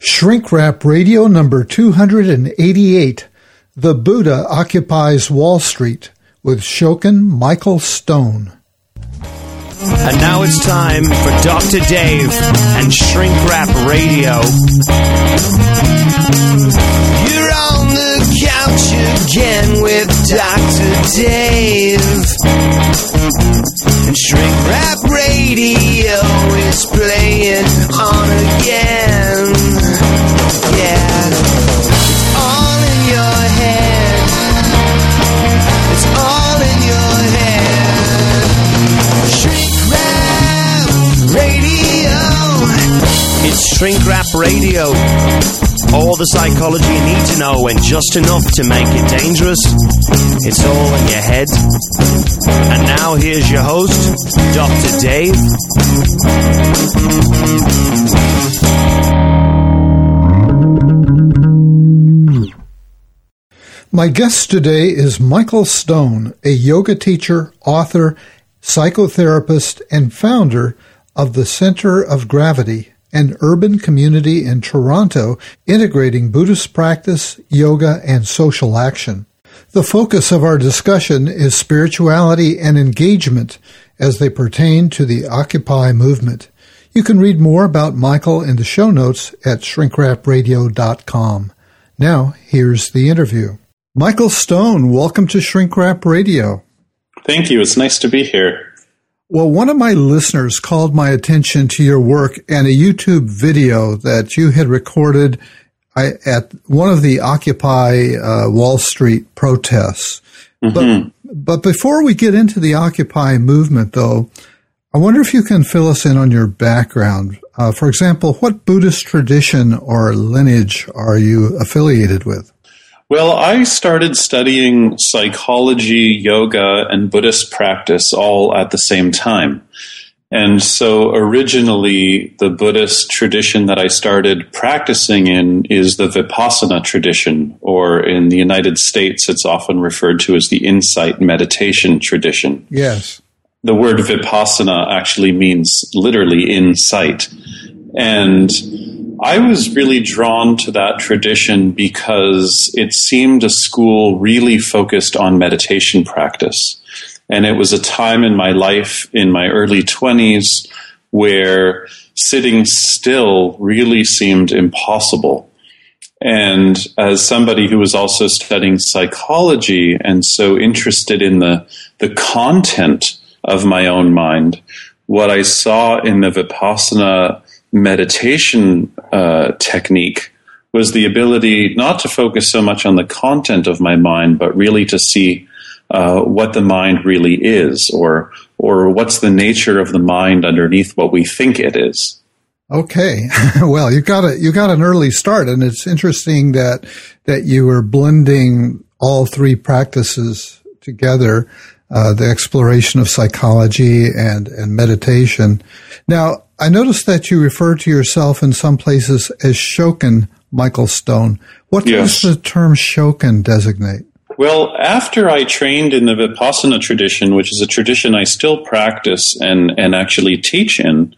Shrink Rap Radio number 288, The Buddha Occupies Wall Street, with Shokin Michael Stone. And now it's time for Dr. Dave and Shrink Rap Radio. You're on the couch again with Dr. Dave. And Shrink Rap Radio is playing on again. Yeah, it's all in your head. It's all in your head. Shrink Rap Radio. It's Shrink Rap Radio. All the psychology you need to know and just enough to make it dangerous. It's all in your head. And now here's your host, Dr. Dave. My guest today is Michael Stone, a yoga teacher, author, psychotherapist, and founder of the Center of Gravity, an urban community in Toronto integrating Buddhist practice, yoga, and social action. The focus of our discussion is spirituality and engagement as they pertain to the Occupy movement. You can read more about Michael in the show notes at shrinkrapradio.com. Now, here's the interview. Michael Stone, welcome to Shrink Rap Radio. Thank you. It's nice to be here. Well, one of my listeners called my attention to your work and a YouTube video that you had recorded at one of the Occupy Wall Street protests. Mm-hmm. But before we get into the Occupy movement, though, I wonder if you can fill us in on your background. For example, what Buddhist tradition or lineage are you affiliated with? Well, I started studying psychology, yoga, and Buddhist practice all at the same time. And so originally, the Buddhist tradition that I started practicing in is the Vipassana tradition, or in the United States, it's often referred to as the insight meditation tradition. Yes. The word Vipassana actually means literally insight. And I was really drawn to that tradition because it seemed a school really focused on meditation practice. And it was a time in my life, in my early 20s, where sitting still really seemed impossible. And as somebody who was also studying psychology and so interested in the content of my own mind, what I saw in the Vipassana meditation technique was the ability not to focus so much on the content of my mind, but really to see what the mind really is, or what's the nature of the mind underneath what we think it is. Okay, well, you got an early start, and it's interesting that you were blending all three practices together, the exploration of psychology and meditation. Now, I noticed that you refer to yourself in some places as Shokin Michael Stone. What does the term Shokin designate? Well, after I trained in the Vipassana tradition, which is a tradition I still practice and actually teach in,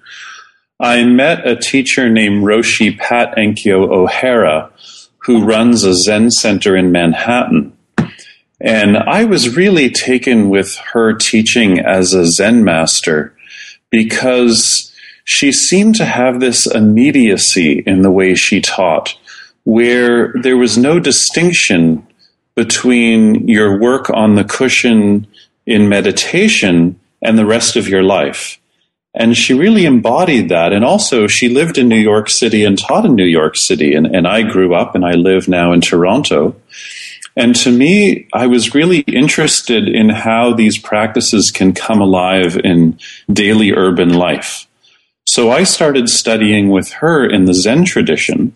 I met a teacher named Roshi Pat Enkyo O'Hara, who runs a Zen center in Manhattan. And I was really taken with her teaching as a Zen master because she seemed to have this immediacy in the way she taught, where there was no distinction between your work on the cushion in meditation and the rest of your life. And she really embodied that. And also, she lived in New York City and taught in New York City. And I grew up and I live now in Toronto. And to me, I was really interested in how these practices can come alive in daily urban life. So I started studying with her in the Zen tradition.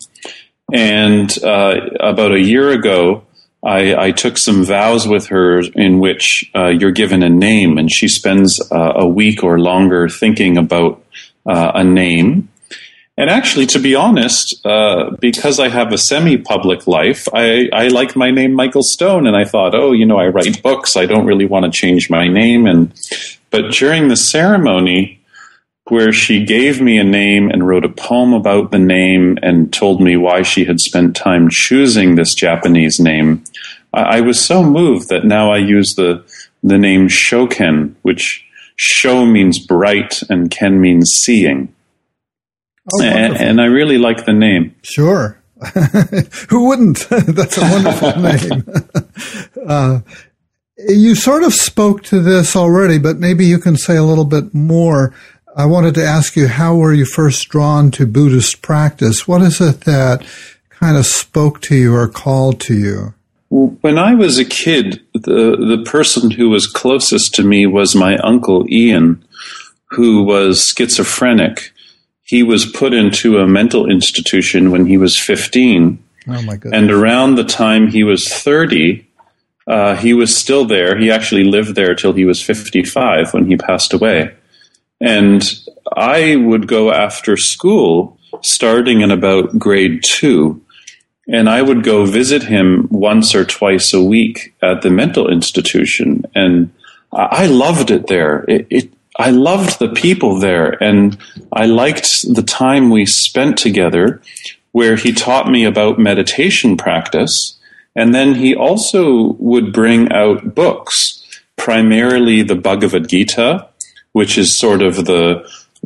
And about a year ago, I took some vows with her in which you're given a name, and she spends a week or longer thinking about a name. And actually, to be honest, because I have a semi-public life, I like my name Michael Stone, and I thought, I write books, I don't really want to change my name. But during the ceremony, where she gave me a name and wrote a poem about the name and told me why she had spent time choosing this Japanese name. I was so moved that now I use the name Shoken, which Sho means bright and Ken means seeing. Oh, and I really like the name. Sure. Who wouldn't? That's a wonderful name. You sort of spoke to this already, but maybe you can say a little bit more. I wanted to ask you, how were you first drawn to Buddhist practice? What is it that kind of spoke to you or called to you? When I was a kid, the person who was closest to me was my uncle Ian, who was schizophrenic. He was put into a mental institution when he was 15. Oh, my goodness. And around the time he was 30, he was still there. He actually lived there till he was 55 when he passed away. And I would go after school, starting in about grade 2, and I would go visit him once or twice a week at the mental institution. And I loved it there. I loved the people there, and I liked the time we spent together, where he taught me about meditation practice, and then he also would bring out books, primarily the Bhagavad Gita, which is sort of the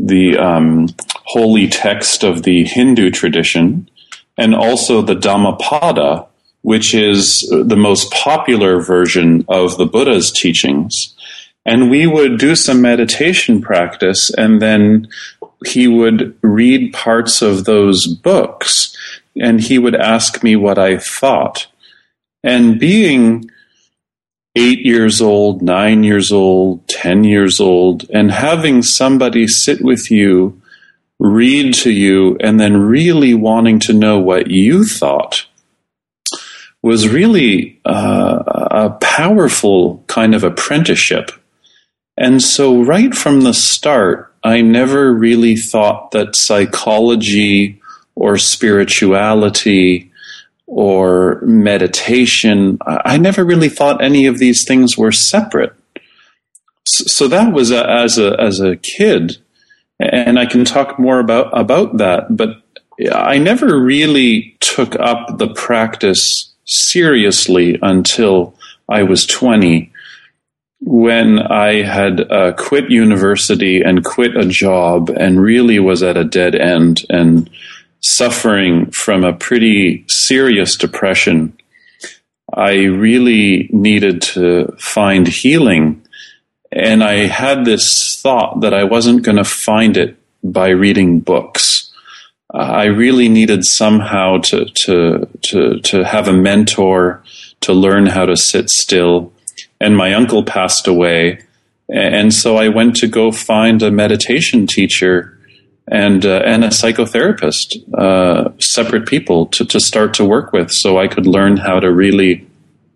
holy text of the Hindu tradition, and also the Dhammapada, which is the most popular version of the Buddha's teachings. And we would do some meditation practice, and then he would read parts of those books, and he would ask me what I thought. And being 8 years old, 9 years old, 10 years old, and having somebody sit with you, read to you, and then really wanting to know what you thought was really a powerful kind of apprenticeship. And so right from the start, I never really thought that psychology or spirituality or meditation, I never really thought any of these things were separate. So that was as a kid, and I can talk more about that, but I never really took up the practice seriously until I was 20, when I had quit university and quit a job and really was at a dead end and suffering from a pretty serious depression. I really needed to find healing, and I had this thought that I wasn't going to find it by reading books. I really needed somehow to have a mentor, to learn how to sit still. And my uncle passed away, and so I went to go find a meditation teacher and a psychotherapist, separate people to start to work with, so I could learn how to really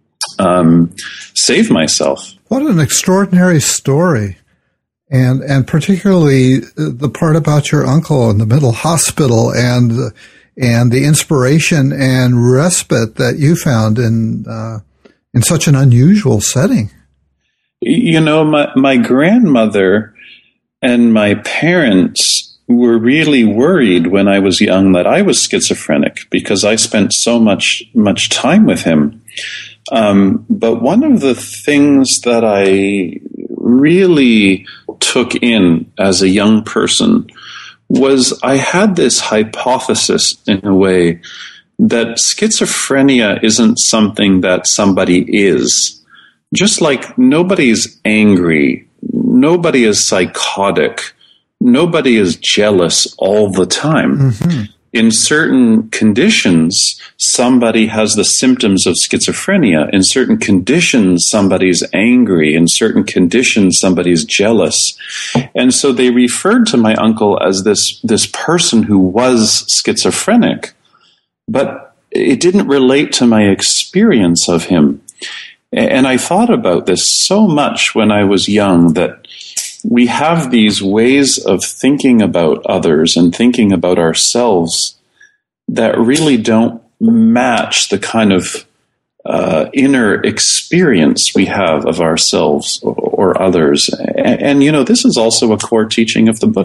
save myself. What an extraordinary story, and particularly the part about your uncle in the mental hospital and the inspiration and respite that you found in such an unusual setting. You know, my grandmother and my parents were really worried when I was young that I was schizophrenic, because I spent so much time with him. But one of the things that I really took in as a young person was I had this hypothesis, in a way, that schizophrenia isn't something that somebody is. Just like nobody's angry, nobody is psychotic, nobody is jealous all the time. Mm-hmm. In certain conditions, somebody has the symptoms of schizophrenia. In certain conditions, somebody's angry. In certain conditions, somebody's jealous. And so they referred to my uncle as this person who was schizophrenic, but it didn't relate to my experience of him. And I thought about this so much when I was young, that we have these ways of thinking about others and thinking about ourselves that really don't match the kind of inner experience we have of ourselves or others. And, you know, this is also a core teaching of the Buddha.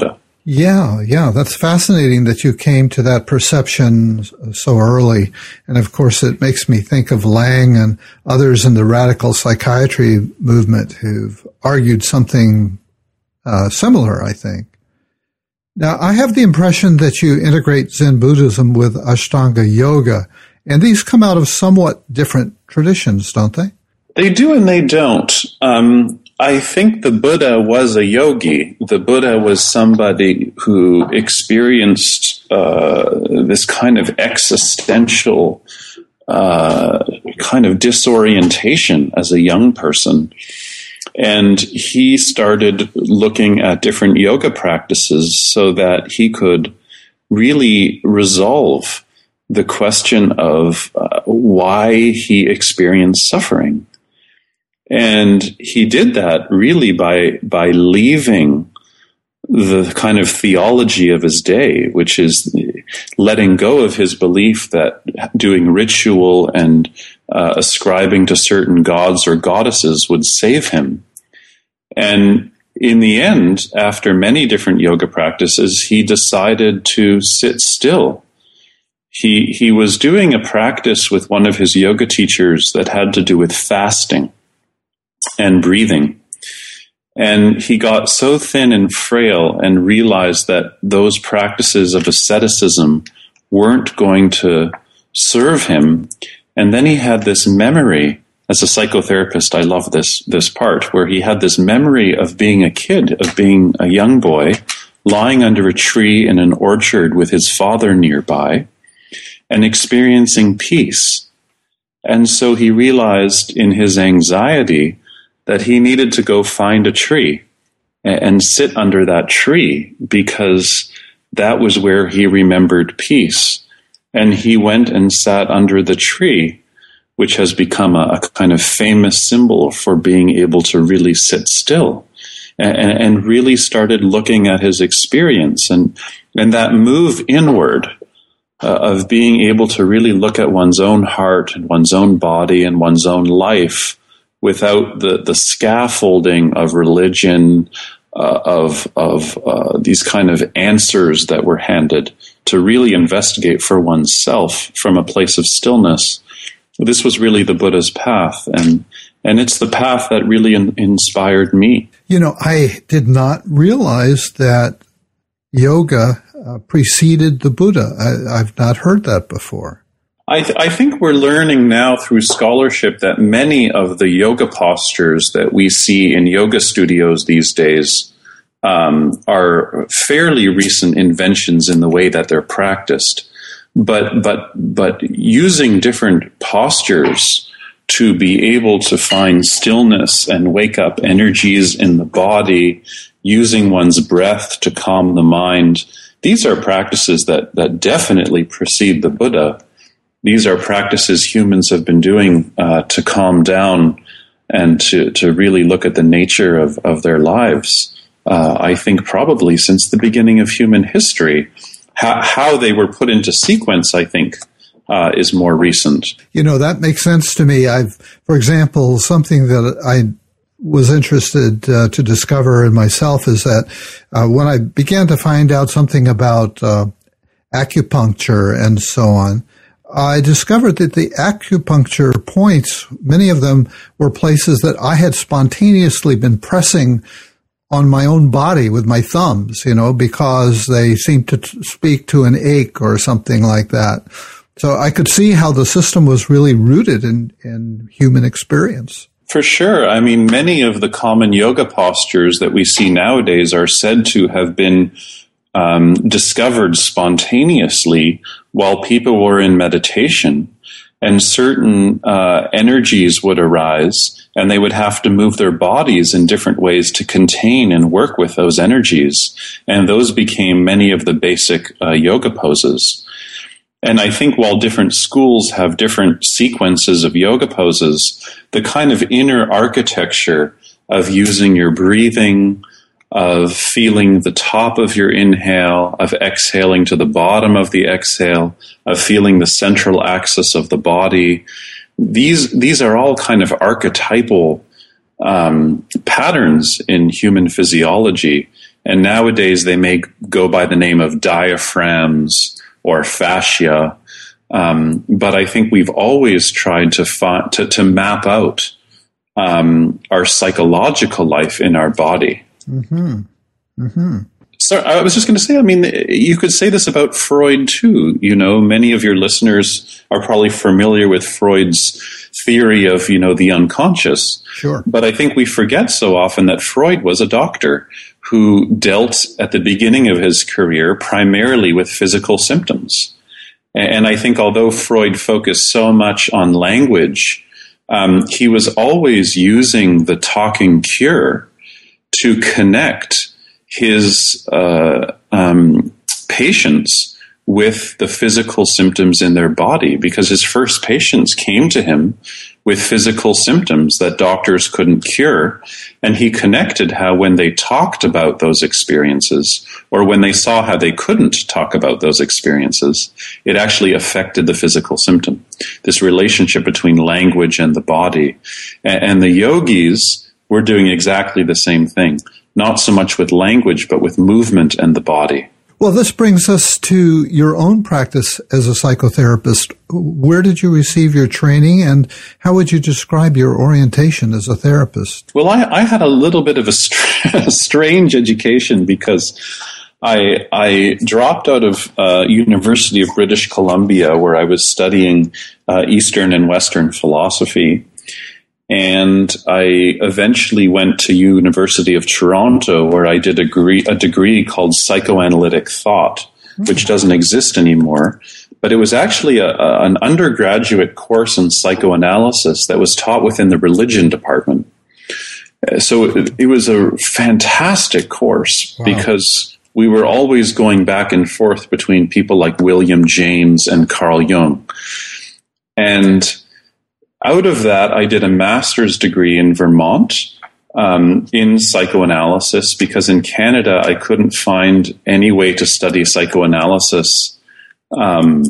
Yeah, that's fascinating that you came to that perception so early. And of course, it makes me think of Lang and others in the radical psychiatry movement who've argued something similar, I think. Now, I have the impression that you integrate Zen Buddhism with Ashtanga Yoga, and these come out of somewhat different traditions, don't they? They do and they don't. I think the Buddha was a yogi. The Buddha was somebody who experienced this kind of existential kind of disorientation as a young person. And he started looking at different yoga practices so that he could really resolve the question of why he experienced suffering. And he did that really by leaving the kind of theology of his day, which is letting go of his belief that doing ritual and ascribing to certain gods or goddesses would save him. And in the end, after many different yoga practices, he decided to sit still. He was doing a practice with one of his yoga teachers that had to do with fasting and breathing. And he got so thin and frail and realized that those practices of asceticism weren't going to serve him. And then he had this memory. As a psychotherapist, I love this part, where he had this memory of being a kid, of being a young boy, lying under a tree in an orchard with his father nearby and experiencing peace. And so he realized in his anxiety that he needed to go find a tree and sit under that tree because that was where he remembered peace. And he went and sat under the tree, which has become a kind of famous symbol for being able to really sit still, and really started looking at his experience. And that move inward of being able to really look at one's own heart and one's own body and one's own life without the scaffolding of religion, of these kind of answers that were handed, to really investigate for oneself from a place of stillness. This was really the Buddha's path, and it's the path that really inspired me. You know, I did not realize that yoga preceded the Buddha. I've not heard that before. I think we're learning now through scholarship that many of the yoga postures that we see in yoga studios these days are fairly recent inventions in the way that they're practiced. But using different postures to be able to find stillness and wake up energies in the body, using one's breath to calm the mind, these are practices that definitely precede the Buddha. These are practices humans have been doing to calm down and to really look at the nature of their lives. I think probably since the beginning of human history. How they were put into sequence, I think, is more recent. You know, that makes sense to me. For example, something that I was interested to discover in myself is that when I began to find out something about acupuncture and so on, I discovered that the acupuncture points, many of them were places that I had spontaneously been pressing on my own body with my thumbs, because they seemed to speak to an ache or something like that. So I could see how the system was really rooted in human experience. For sure. I mean, many of the common yoga postures that we see nowadays are said to have been discovered spontaneously while people were in meditation, and certain energies would arise, and they would have to move their bodies in different ways to contain and work with those energies. And those became many of the basic yoga poses. And I think while different schools have different sequences of yoga poses, the kind of inner architecture of using your breathing, of feeling the top of your inhale, of exhaling to the bottom of the exhale, of feeling the central axis of the body, these are all kind of archetypal patterns in human physiology. And nowadays they may go by the name of diaphragms or fascia. But I think we've always tried to map out our psychological life in our body. Mm-hmm. Mm-hmm. So I was just going to say, I mean, you could say this about Freud too. You know, many of your listeners are probably familiar with Freud's theory of, you know, the unconscious. Sure. But I think we forget so often that Freud was a doctor who dealt at the beginning of his career primarily with physical symptoms. And I think although Freud focused so much on language, he was always using the talking cure to connect his patients with the physical symptoms in their body, because his first patients came to him with physical symptoms that doctors couldn't cure. And he connected how when they talked about those experiences, or when they saw how they couldn't talk about those experiences, it actually affected the physical symptom. This relationship between language and the body. And the yogis were doing exactly the same thing, not so much with language, but with movement and the body. Well, this brings us to your own practice as a psychotherapist. Where did you receive your training, and how would you describe your orientation as a therapist? Well, I had a little bit of a strange education, because I dropped out of University of British Columbia, where I was studying Eastern and Western philosophy. And I eventually went to University of Toronto, where I did a degree called Psychoanalytic Thought, which doesn't exist anymore. But it was actually an undergraduate course in psychoanalysis that was taught within the religion department. So it was a fantastic course. Wow. Because we were always going back and forth between people like William James and Carl Jung. And out of that, I did a master's degree in Vermont in psychoanalysis, because in Canada I couldn't find any way to study psychoanalysis at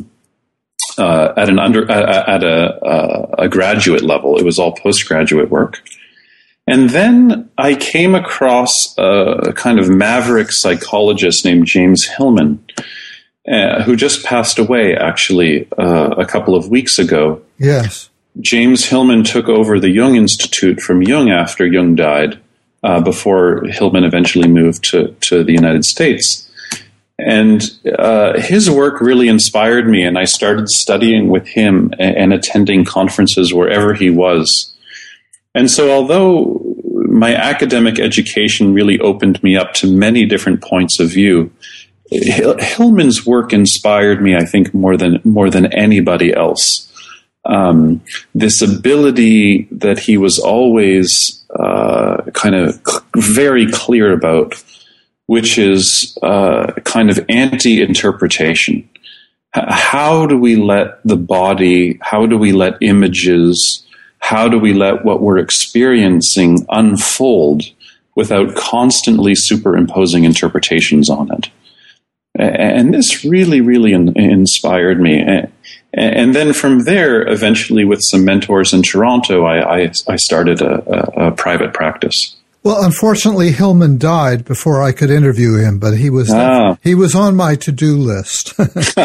a graduate level. It was all postgraduate work. And then I came across a kind of maverick psychologist named James Hillman, who just passed away actually a couple of weeks ago. Yes. James Hillman took over the Jung Institute from Jung after Jung died, before Hillman eventually moved to the United States. And his work really inspired me, and I started studying with him and attending conferences wherever he was. And so although my academic education really opened me up to many different points of view, Hillman's work inspired me, I think, more than anybody else. This ability that he was always kind of very clear about, which is kind of anti-interpretation. How do we let the body, how do we let images, how do we let what we're experiencing unfold without constantly superimposing interpretations on it? And this really, really inspired me. And then from there, eventually with some mentors in Toronto, I started a private practice. Well, unfortunately, Hillman died before I could interview him, but he was on my to-do list,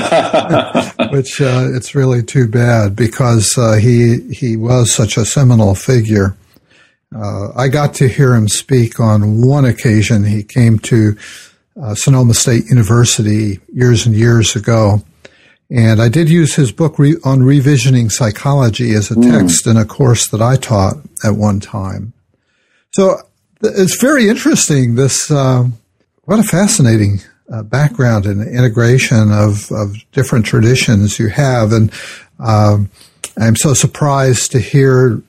which it's really too bad, because he was such a seminal figure. I got to hear him speak on one occasion. He came to Sonoma State University years and years ago. And I did use his book on revisioning psychology as a text in a course that I taught at one time. So it's very interesting. What a fascinating background and integration of different traditions you have. And I'm so surprised to hear,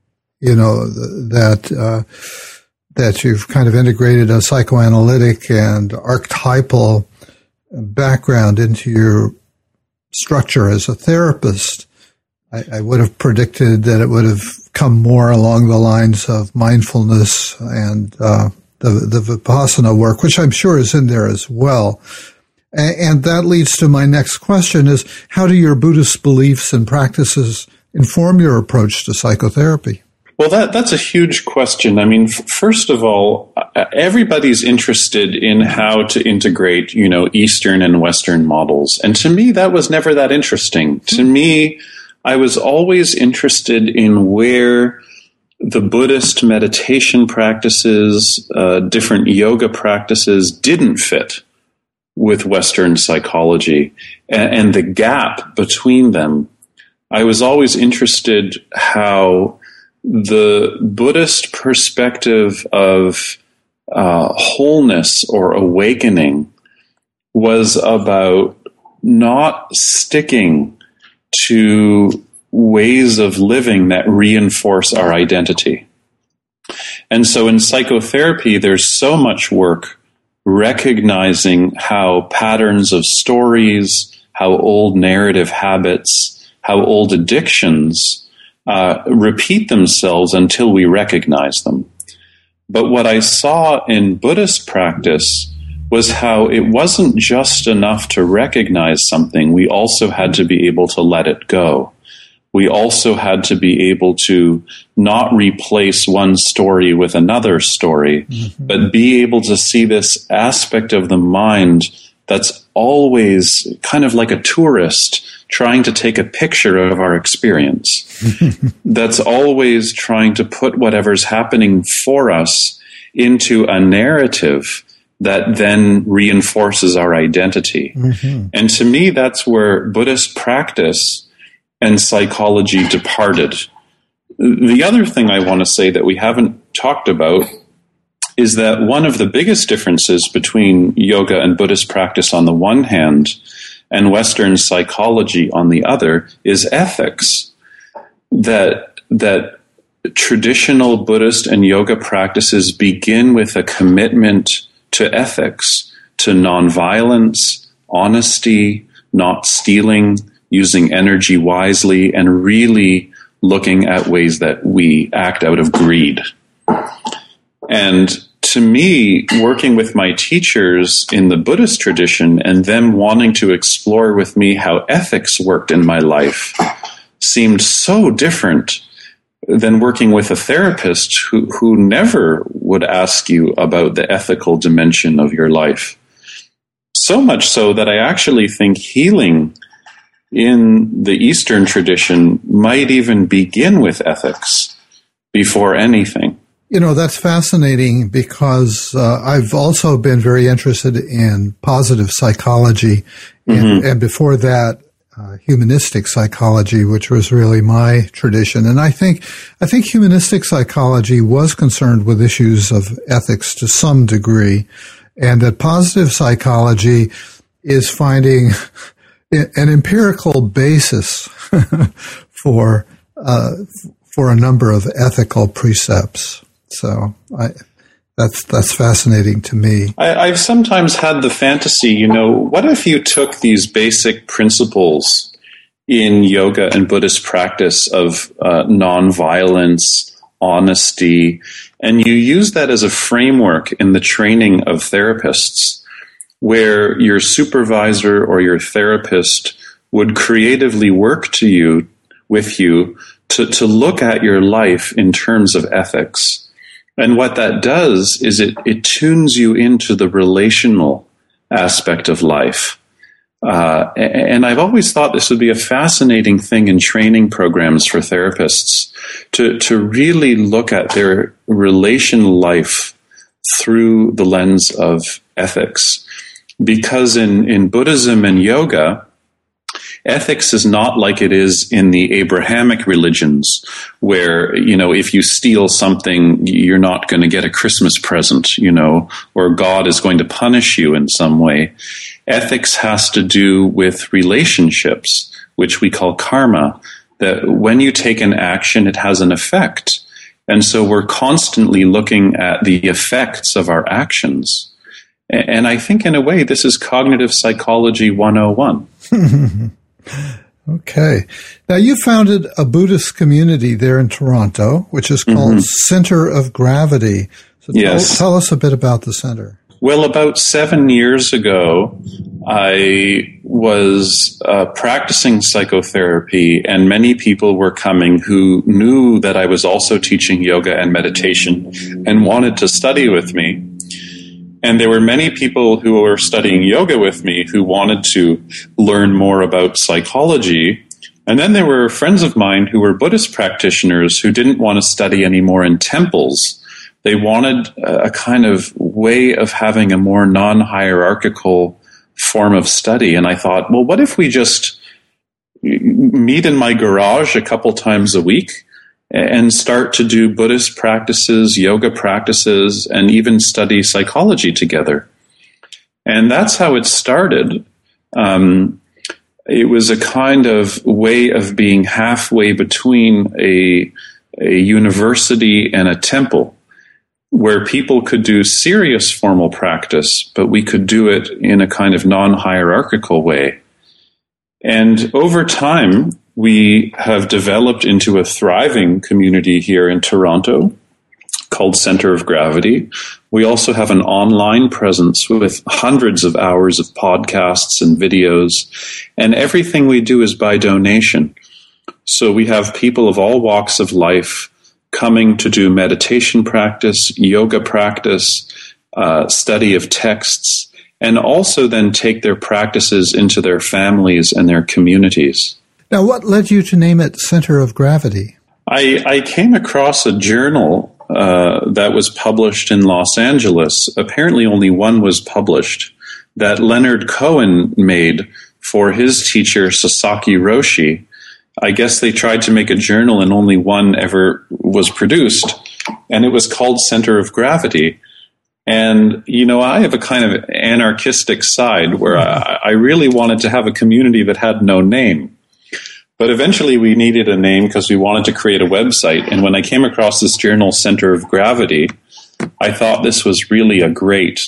that you've kind of integrated a psychoanalytic and archetypal background into your structure as a therapist. I would have predicted that it would have come more along the lines of mindfulness and the Vipassana work, which I'm sure is in there as well. And that leads to my next question is, how do your Buddhist beliefs and practices inform your approach to psychotherapy? Well, that's a huge question. I mean, first of all, everybody's interested in how to integrate, Eastern and Western models. And to me, that was never that interesting. To me, I was always interested in where the Buddhist meditation practices, different yoga practices didn't fit with Western psychology and the gap between them. I was always interested how the Buddhist perspective of wholeness or awakening was about not sticking to ways of living that reinforce our identity. And so in psychotherapy, there's so much work recognizing how patterns of stories, how old narrative habits, how old addictions repeat themselves until we recognize them. But what I saw in Buddhist practice was how it wasn't just enough to recognize something. We also had to be able to let it go. We also had to be able to not replace one story with another story, but be able to see this aspect of the mind that's always kind of like a tourist trying to take a picture of our experience. That's always trying to put whatever's happening for us into a narrative that then reinforces our identity. And to me, that's where Buddhist practice and psychology departed. The other thing I want to say that we haven't talked about is that one of the biggest differences between yoga and Buddhist practice on the one hand and Western psychology on the other is ethics. That traditional Buddhist and yoga practices begin with a commitment to ethics, to nonviolence, honesty, not stealing, using energy wisely, and really looking at ways that we act out of greed. And to me, working with my teachers in the Buddhist tradition and them wanting to explore with me how ethics worked in my life seemed so different than working with a therapist who never would ask you about the ethical dimension of your life. So much so that I actually think healing in the Eastern tradition might even begin with ethics before anything. That's fascinating because I've also been very interested in positive psychology and before that, humanistic psychology, which was really my tradition. And I think humanistic psychology was concerned with issues of ethics to some degree, and that positive psychology is finding an empirical basis for a number of ethical precepts. So that's fascinating to me. I've sometimes had the fantasy, what if you took these basic principles in yoga and Buddhist practice of nonviolence, honesty, and you use that as a framework in the training of therapists, where your supervisor or your therapist would creatively work with you to look at your life in terms of ethics. And what that does is it tunes you into the relational aspect of life. And I've always thought this would be a fascinating thing in training programs for therapists to really look at their relational life through the lens of ethics. Because in Buddhism and yoga, ethics is not like it is in the Abrahamic religions, where, if you steal something, you're not going to get a Christmas present, or God is going to punish you in some way. Ethics has to do with relationships, which we call karma, that when you take an action, it has an effect. And so we're constantly looking at the effects of our actions. And I think in a way, this is cognitive psychology 101. Okay. Now, you founded a Buddhist community there in Toronto, which is called Center of Gravity. So tell us a bit about the center. Well, about 7 years ago, I was practicing psychotherapy, and many people were coming who knew that I was also teaching yoga and meditation and wanted to study with me. And there were many people who were studying yoga with me who wanted to learn more about psychology. And then there were friends of mine who were Buddhist practitioners who didn't want to study anymore in temples. They wanted a kind of way of having a more non-hierarchical form of study. And I thought, well, what if we just meet in my garage a couple times a week and start to do Buddhist practices, yoga practices, and even study psychology together? And that's how it started. It was a kind of way of being halfway between a university and a temple, where people could do serious formal practice, but we could do it in a kind of non-hierarchical way. And over time, we have developed into a thriving community here in Toronto called Center of Gravity. We also have an online presence with hundreds of hours of podcasts and videos, and everything we do is by donation. So we have people of all walks of life coming to do meditation practice, yoga practice, study of texts, and also then take their practices into their families and their communities. Now, what led you to name it Center of Gravity? I came across a journal that was published in Los Angeles. Apparently only one was published, that Leonard Cohen made for his teacher Sasaki Roshi. I guess they tried to make a journal and only one ever was produced, and it was called Center of Gravity. And, you know, I have a kind of anarchistic side where I really wanted to have a community that had no name. But eventually we needed a name because we wanted to create a website. And when I came across this journal, Center of Gravity, I thought this was really a great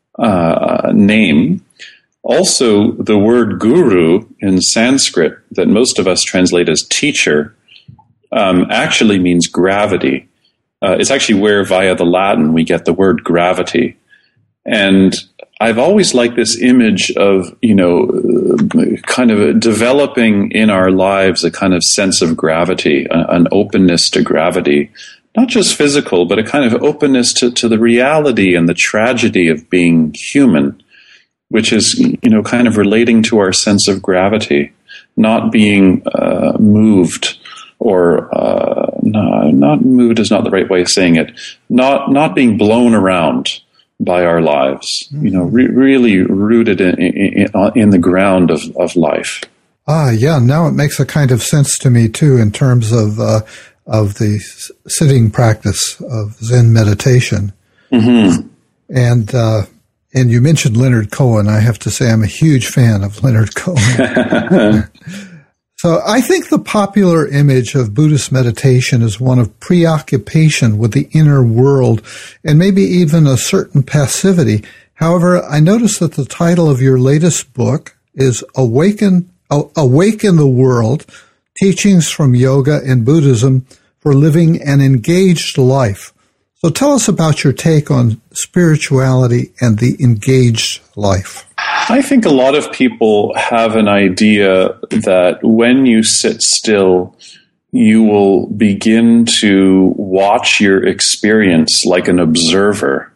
name. Also, the word guru in Sanskrit, that most of us translate as teacher, actually means gravity. It's actually where, via the Latin, we get the word gravity. And I've always liked this image of, you know, kind of developing in our lives a kind of sense of gravity, an openness to gravity, not just physical, but a kind of openness to the reality and the tragedy of being human, which is, you know, kind of relating to our sense of gravity, not being moved, or not moved is not the right way of saying it, not being blown around by our lives, you know, really rooted in the ground of life. Yeah. Now it makes a kind of sense to me too, in terms of the sitting practice of Zen meditation. Mm-hmm. And you mentioned Leonard Cohen. I have to say I'm a huge fan of Leonard Cohen. So I think the popular image of Buddhist meditation is one of preoccupation with the inner world and maybe even a certain passivity. However, I noticed that the title of your latest book is Awaken the World, Teachings from Yoga and Buddhism for Living an Engaged Life. So tell us about your take on spirituality and the engaged life. I think a lot of people have an idea that when you sit still, you will begin to watch your experience like an observer.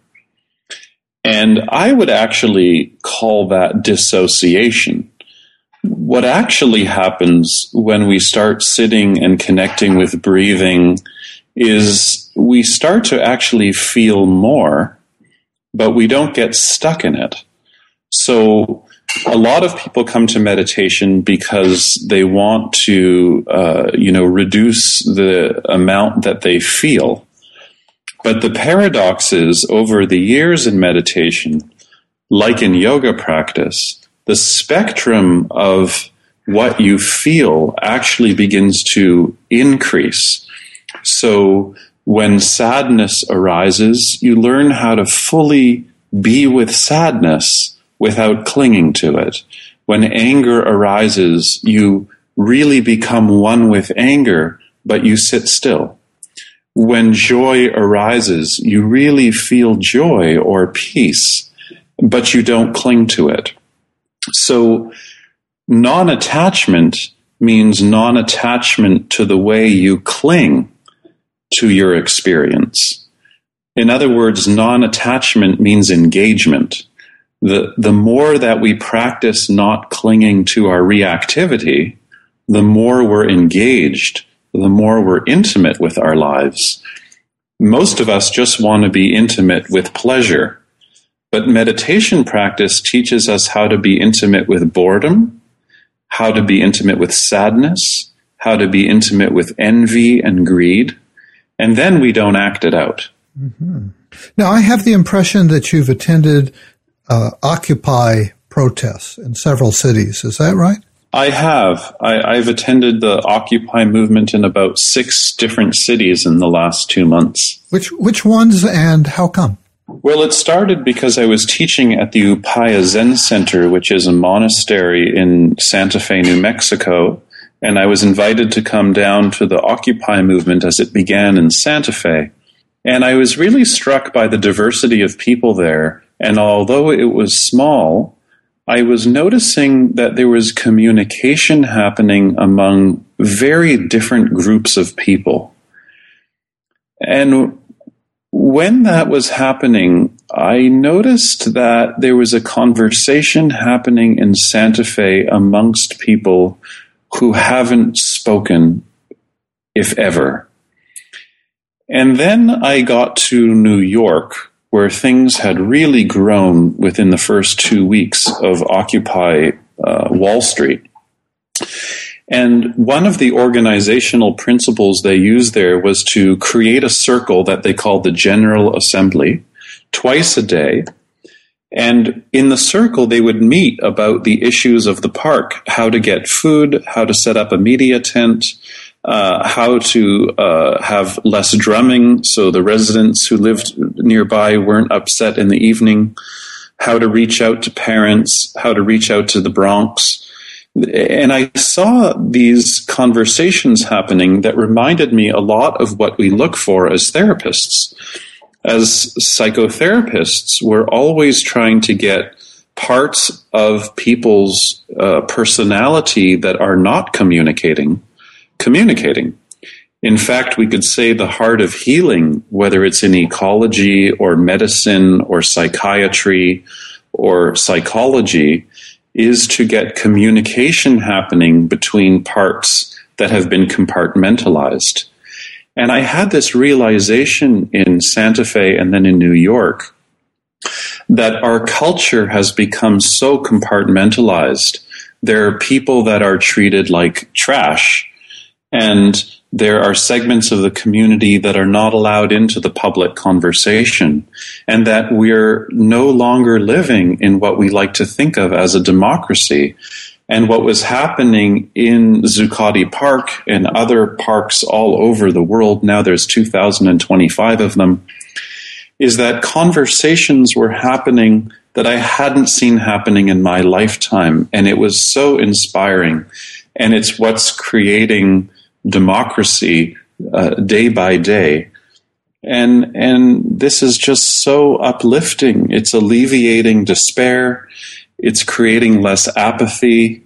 And I would actually call that dissociation. What actually happens when we start sitting and connecting with breathing is we start to actually feel more, but we don't get stuck in it. So a lot of people come to meditation because they want to, reduce the amount that they feel. But the paradox is, over the years in meditation, like in yoga practice, the spectrum of what you feel actually begins to increase. So when sadness arises, you learn how to fully be with sadness without clinging to it. When anger arises, you really become one with anger, but you sit still. When joy arises, you really feel joy or peace, but you don't cling to it. So non-attachment means non-attachment to the way you cling to your experience. In other words, non-attachment means engagement. The more that we practice not clinging to our reactivity, the more we're engaged, the more we're intimate with our lives. Most of us just want to be intimate with pleasure, but meditation practice teaches us how to be intimate with boredom, how to be intimate with sadness, how to be intimate with envy and greed, and then we don't act it out. Mm-hmm. Now, I have the impression that you've attended Occupy protests in several cities. Is that right? I have. I've attended the Occupy movement in about 6 different cities in the last 2 months. Which ones and how come? Well, it started because I was teaching at the Upaya Zen Center, which is a monastery in Santa Fe, New Mexico, and I was invited to come down to the Occupy movement as it began in Santa Fe. And I was really struck by the diversity of people there, and although it was small, I was noticing that there was communication happening among very different groups of people. And when that was happening, I noticed that there was a conversation happening in Santa Fe amongst people who haven't spoken, if ever. And then I got to New York, where things had really grown within the first 2 weeks of Occupy Wall Street. And one of the organizational principles they used there was to create a circle that they called the General Assembly twice a day. And in the circle, they would meet about the issues of the park, how to get food, how to set up a media tent, how to have less drumming so the residents who lived nearby weren't upset in the evening, how to reach out to parents, how to reach out to the Bronx. And I saw these conversations happening that reminded me a lot of what we look for as therapists. As psychotherapists, we're always trying to get parts of people's personality that are not communicating. In fact, we could say the heart of healing, whether it's in ecology or medicine or psychiatry or psychology, is to get communication happening between parts that have been compartmentalized. And I had this realization in Santa Fe and then in New York that our culture has become so compartmentalized. There are people that are treated like trash, and there are segments of the community that are not allowed into the public conversation, and that we're no longer living in what we like to think of as a democracy. And what was happening in Zuccotti Park and other parks all over the world, now there's 2,025 of them, is that conversations were happening that I hadn't seen happening in my lifetime. And it was so inspiring. And it's what's creating democracy day by day. And this is just so uplifting. It's alleviating despair. It's creating less apathy.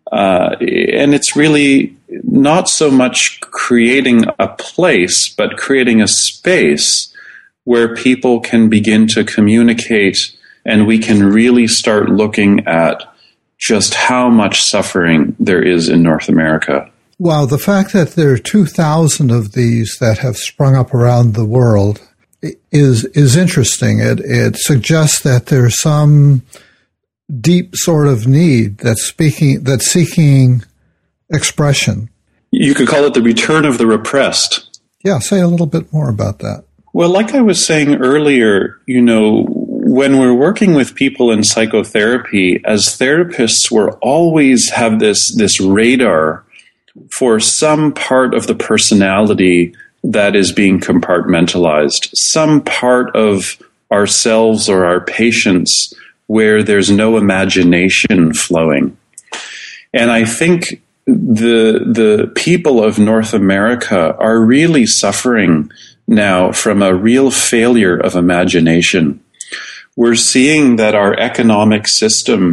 And it's really not so much creating a place, but creating a space where people can begin to communicate, and we can really start looking at just how much suffering there is in North America. Wow, the fact that there are 2,000 of these that have sprung up around the world is interesting. It suggests that there's some deep sort of need that's seeking expression. You could call it the return of the repressed. Yeah, say a little bit more about that. Well, like I was saying earlier, when we're working with people in psychotherapy, as therapists, we're always have this radar for some part of the personality that is being compartmentalized, some part of ourselves or our patients where there's no imagination flowing. And I think the people of North America are really suffering now from a real failure of imagination. We're seeing that our economic system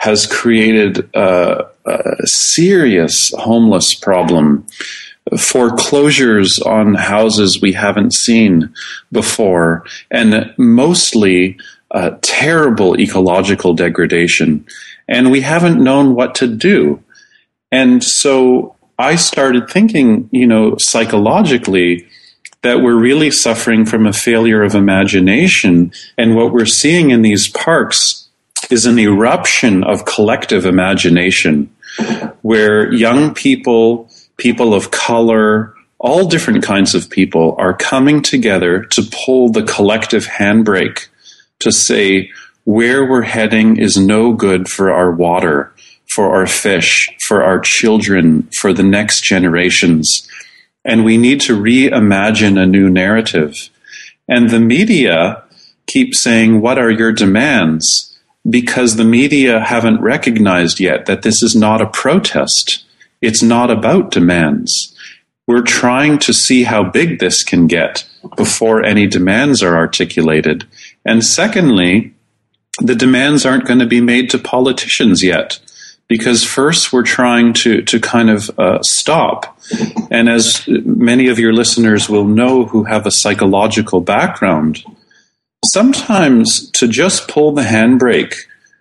has created a serious homeless problem, foreclosures on houses we haven't seen before, and mostly terrible ecological degradation. And we haven't known what to do. And so I started thinking, psychologically, that we're really suffering from a failure of imagination. And what we're seeing in these parks is an eruption of collective imagination, where young people, people of color, all different kinds of people are coming together to pull the collective handbrake to say where we're heading is no good for our water, for our fish, for our children, for the next generations. And we need to reimagine a new narrative. And the media keep saying, what are your demands? Because the media haven't recognized yet that this is not a protest. It's not about demands. We're trying to see how big this can get before any demands are articulated. And secondly, the demands aren't going to be made to politicians yet, because first we're trying to kind of stop. And as many of your listeners will know who have a psychological background, sometimes to just pull the handbrake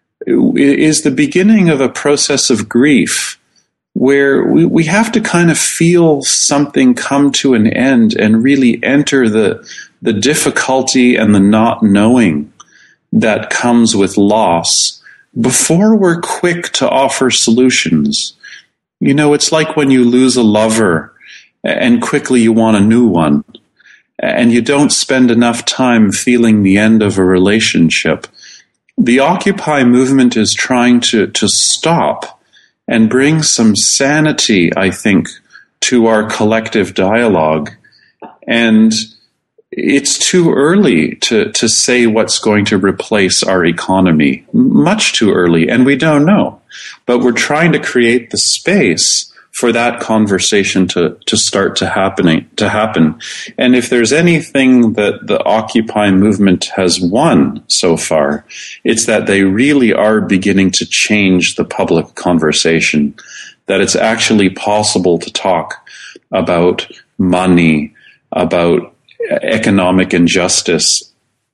is the beginning of a process of grief, where we have to kind of feel something come to an end and really enter the difficulty and the not knowing that comes with loss before we're quick to offer solutions. It's like when you lose a lover and quickly you want a new one, and you don't spend enough time feeling the end of a relationship. The Occupy movement is trying to stop and bring some sanity, I think, to our collective dialogue. And it's too early to say what's going to replace our economy. Much too early, and we don't know. But we're trying to create the space for that conversation to start to happen. And if there's anything that the Occupy movement has won so far, it's that they really are beginning to change the public conversation, that it's actually possible to talk about money, about economic injustice,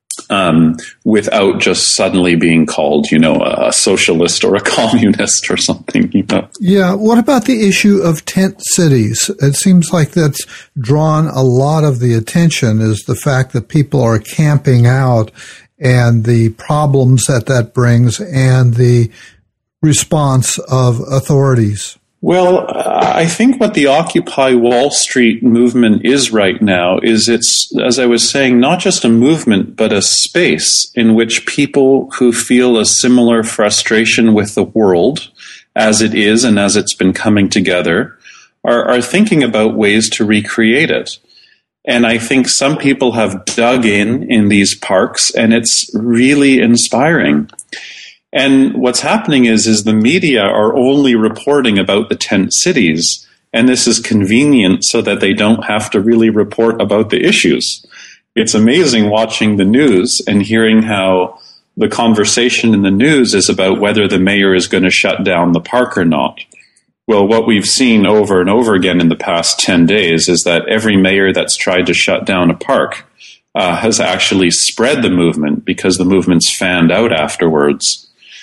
without just suddenly being called, a socialist or a communist or something. Yeah. What about the issue of tent cities? It seems like that's drawn a lot of the attention, is the fact that people are camping out and the problems that brings and the response of authorities. Well, I think what the Occupy Wall Street movement is right now is it's, as I was saying, not just a movement, but a space in which people who feel a similar frustration with the world as it is and as it's been coming together are thinking about ways to recreate it. And I think some people have dug in these parks, and it's really inspiring. And what's happening is the media are only reporting about the tent cities, and this is convenient so that they don't have to really report about the issues. It's amazing watching the news and hearing how the conversation in the news is about whether the mayor is going to shut down the park or not. Well, what we've seen over and over again in the past 10 days is that every mayor that's tried to shut down a park has actually spread the movement, because the movement's fanned out afterwards.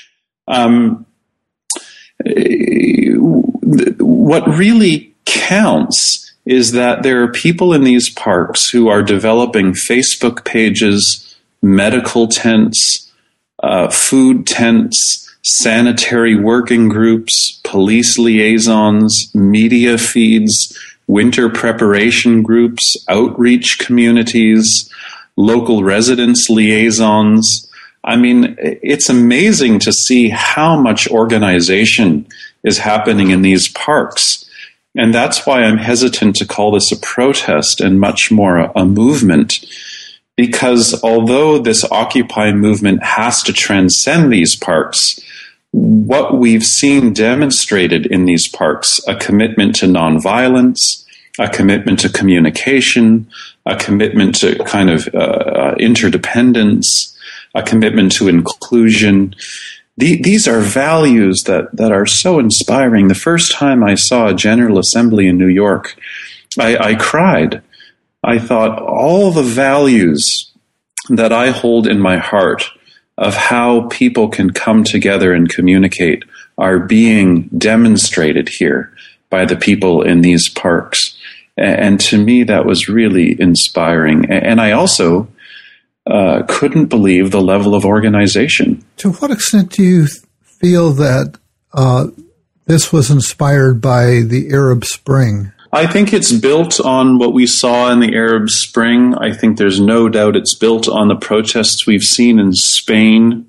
What really counts is that there are people in these parks who are developing Facebook pages, medical tents, food tents, sanitary working groups, police liaisons, media feeds, winter preparation groups, outreach communities, local residents liaisons. I mean, it's amazing to see how much organization is happening in these parks. And that's why I'm hesitant to call this a protest and much more a movement. Because although this Occupy movement has to transcend these parks, what we've seen demonstrated in these parks, a commitment to nonviolence, a commitment to communication, a commitment to kind of interdependence, a commitment to inclusion, these are values that are so inspiring. The first time I saw a General Assembly in New York, I cried. I thought all the values that I hold in my heart of how people can come together and communicate are being demonstrated here by the people in these parks. And to me, that was really inspiring. And I also couldn't believe the level of organization. To what extent do you feel that this was inspired by the Arab Spring? I think it's built on what we saw in the Arab Spring. I think there's no doubt it's built on the protests we've seen in Spain.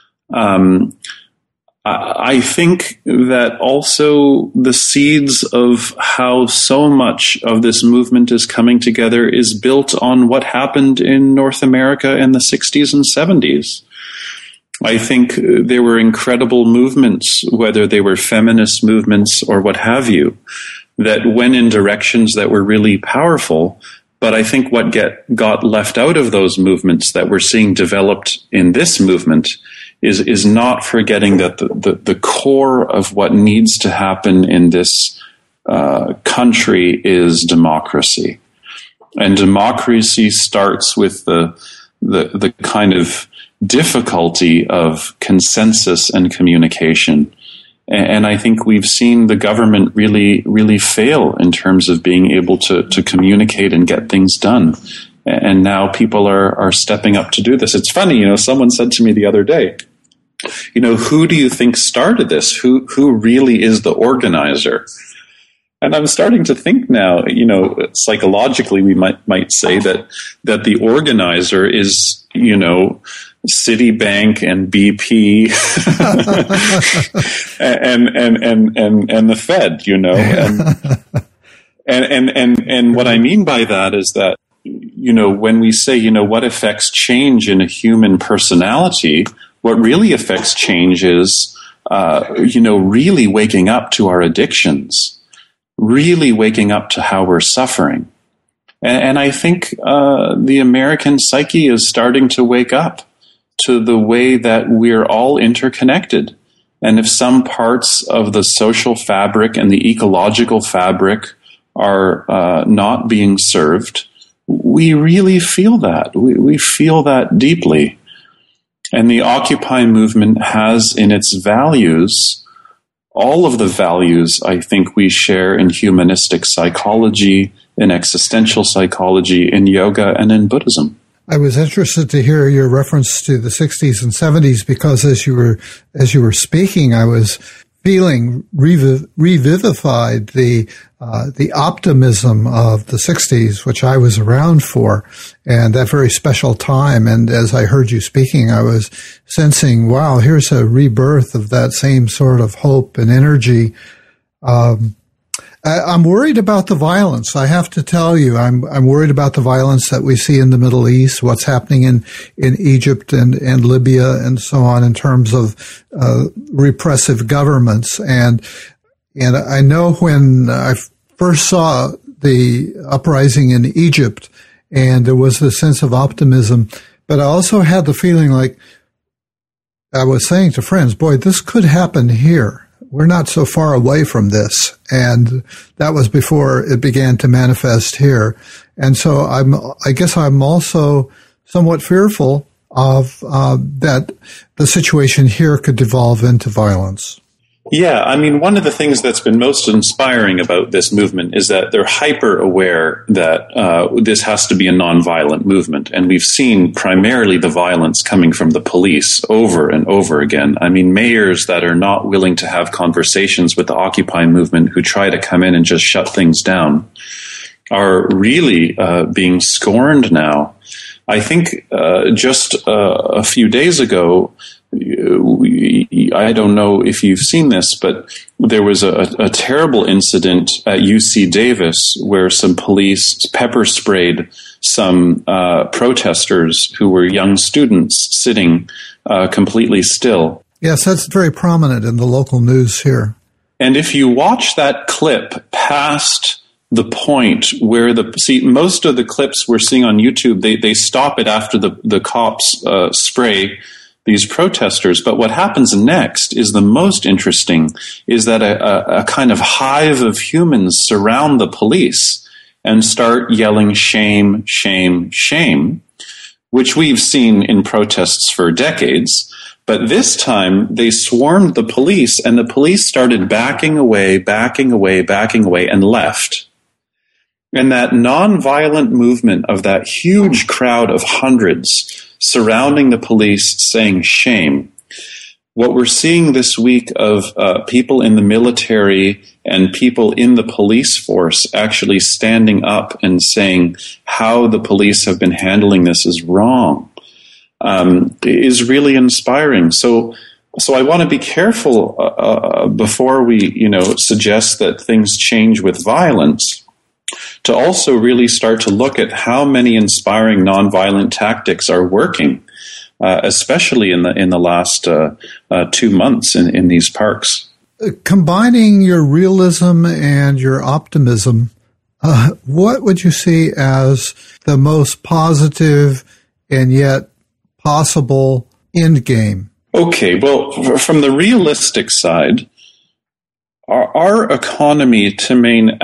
I think that also the seeds of how so much of this movement is coming together is built on what happened in North America in the 60s and 70s. I think there were incredible movements, whether they were feminist movements or what have you, that went in directions that were really powerful. But I think what got left out of those movements that we're seeing developed in this movement is not forgetting that the core of what needs to happen in this country is democracy. And democracy starts with the kind of difficulty of consensus and communication. And I think we've seen the government really, really fail in terms of being able to communicate and get things done. And now people are stepping up to do this. It's funny, someone said to me the other day, who do you think started this? Who really is the organizer? And I'm starting to think now, psychologically we might say that the organizer is, Citibank and BP and the Fed, and what I mean by that is that, when we say, what affects change in a human personality, what really affects change is, really waking up to our addictions, really waking up to how we're suffering. And I think the American psyche is starting to wake up to the way that we're all interconnected. And if some parts of the social fabric and the ecological fabric are not being served, we really feel that. We feel that deeply. And the Occupy movement has in its values all of the values I think we share in humanistic psychology, in existential psychology, in yoga, and in Buddhism. I was interested to hear your reference to the 60s and 70s because as you were speaking, I was feeling revivified the optimism of the 60s, which I was around for, and that very special time. And as I heard you speaking, I was sensing, wow, here's a rebirth of that same sort of hope and energy. I'm worried about the violence. I have to tell you, I'm worried about the violence that we see in the Middle East, what's happening in Egypt and Libya and so on in terms of repressive governments. And I know when I first saw the uprising in Egypt and there was this sense of optimism, but I also had the feeling like I was saying to friends, boy, this could happen here. We're not so far away from this. And that was before it began to manifest here. And so I guess I'm also somewhat fearful of that the situation here could devolve into violence. Yeah, I mean, one of the things that's been most inspiring about this movement is that they're hyper aware that this has to be a nonviolent movement. And we've seen primarily the violence coming from the police over and over again. I mean, mayors that are not willing to have conversations with the Occupy movement, who try to come in and just shut things down, are really being scorned now. I think just a few days ago, I don't know if you've seen this, but there was a terrible incident at UC Davis where some police pepper sprayed some protesters who were young students sitting completely still. Yes, that's very prominent in the local news here. And if you watch that clip past the point where most of the clips we're seeing on YouTube, they stop it after the cops spray these protesters. But what happens next is the most interesting, is that a kind of hive of humans surround the police and start yelling shame, shame, shame, which we've seen in protests for decades. But this time they swarmed the police, and the police started backing away, and left. And that nonviolent movement of that huge crowd of hundreds surrounding the police saying shame. What we're seeing this week of people in the military and people in the police force actually standing up and saying how the police have been handling this is wrong is really inspiring. So I want to be careful before we, suggest that things change with violence, to also really start to look at how many inspiring nonviolent tactics are working, especially in the last 2 months in these parks. Combining your realism and your optimism, what would you see as the most positive and yet possible end game? Okay, well, from the realistic side, our economy to maintain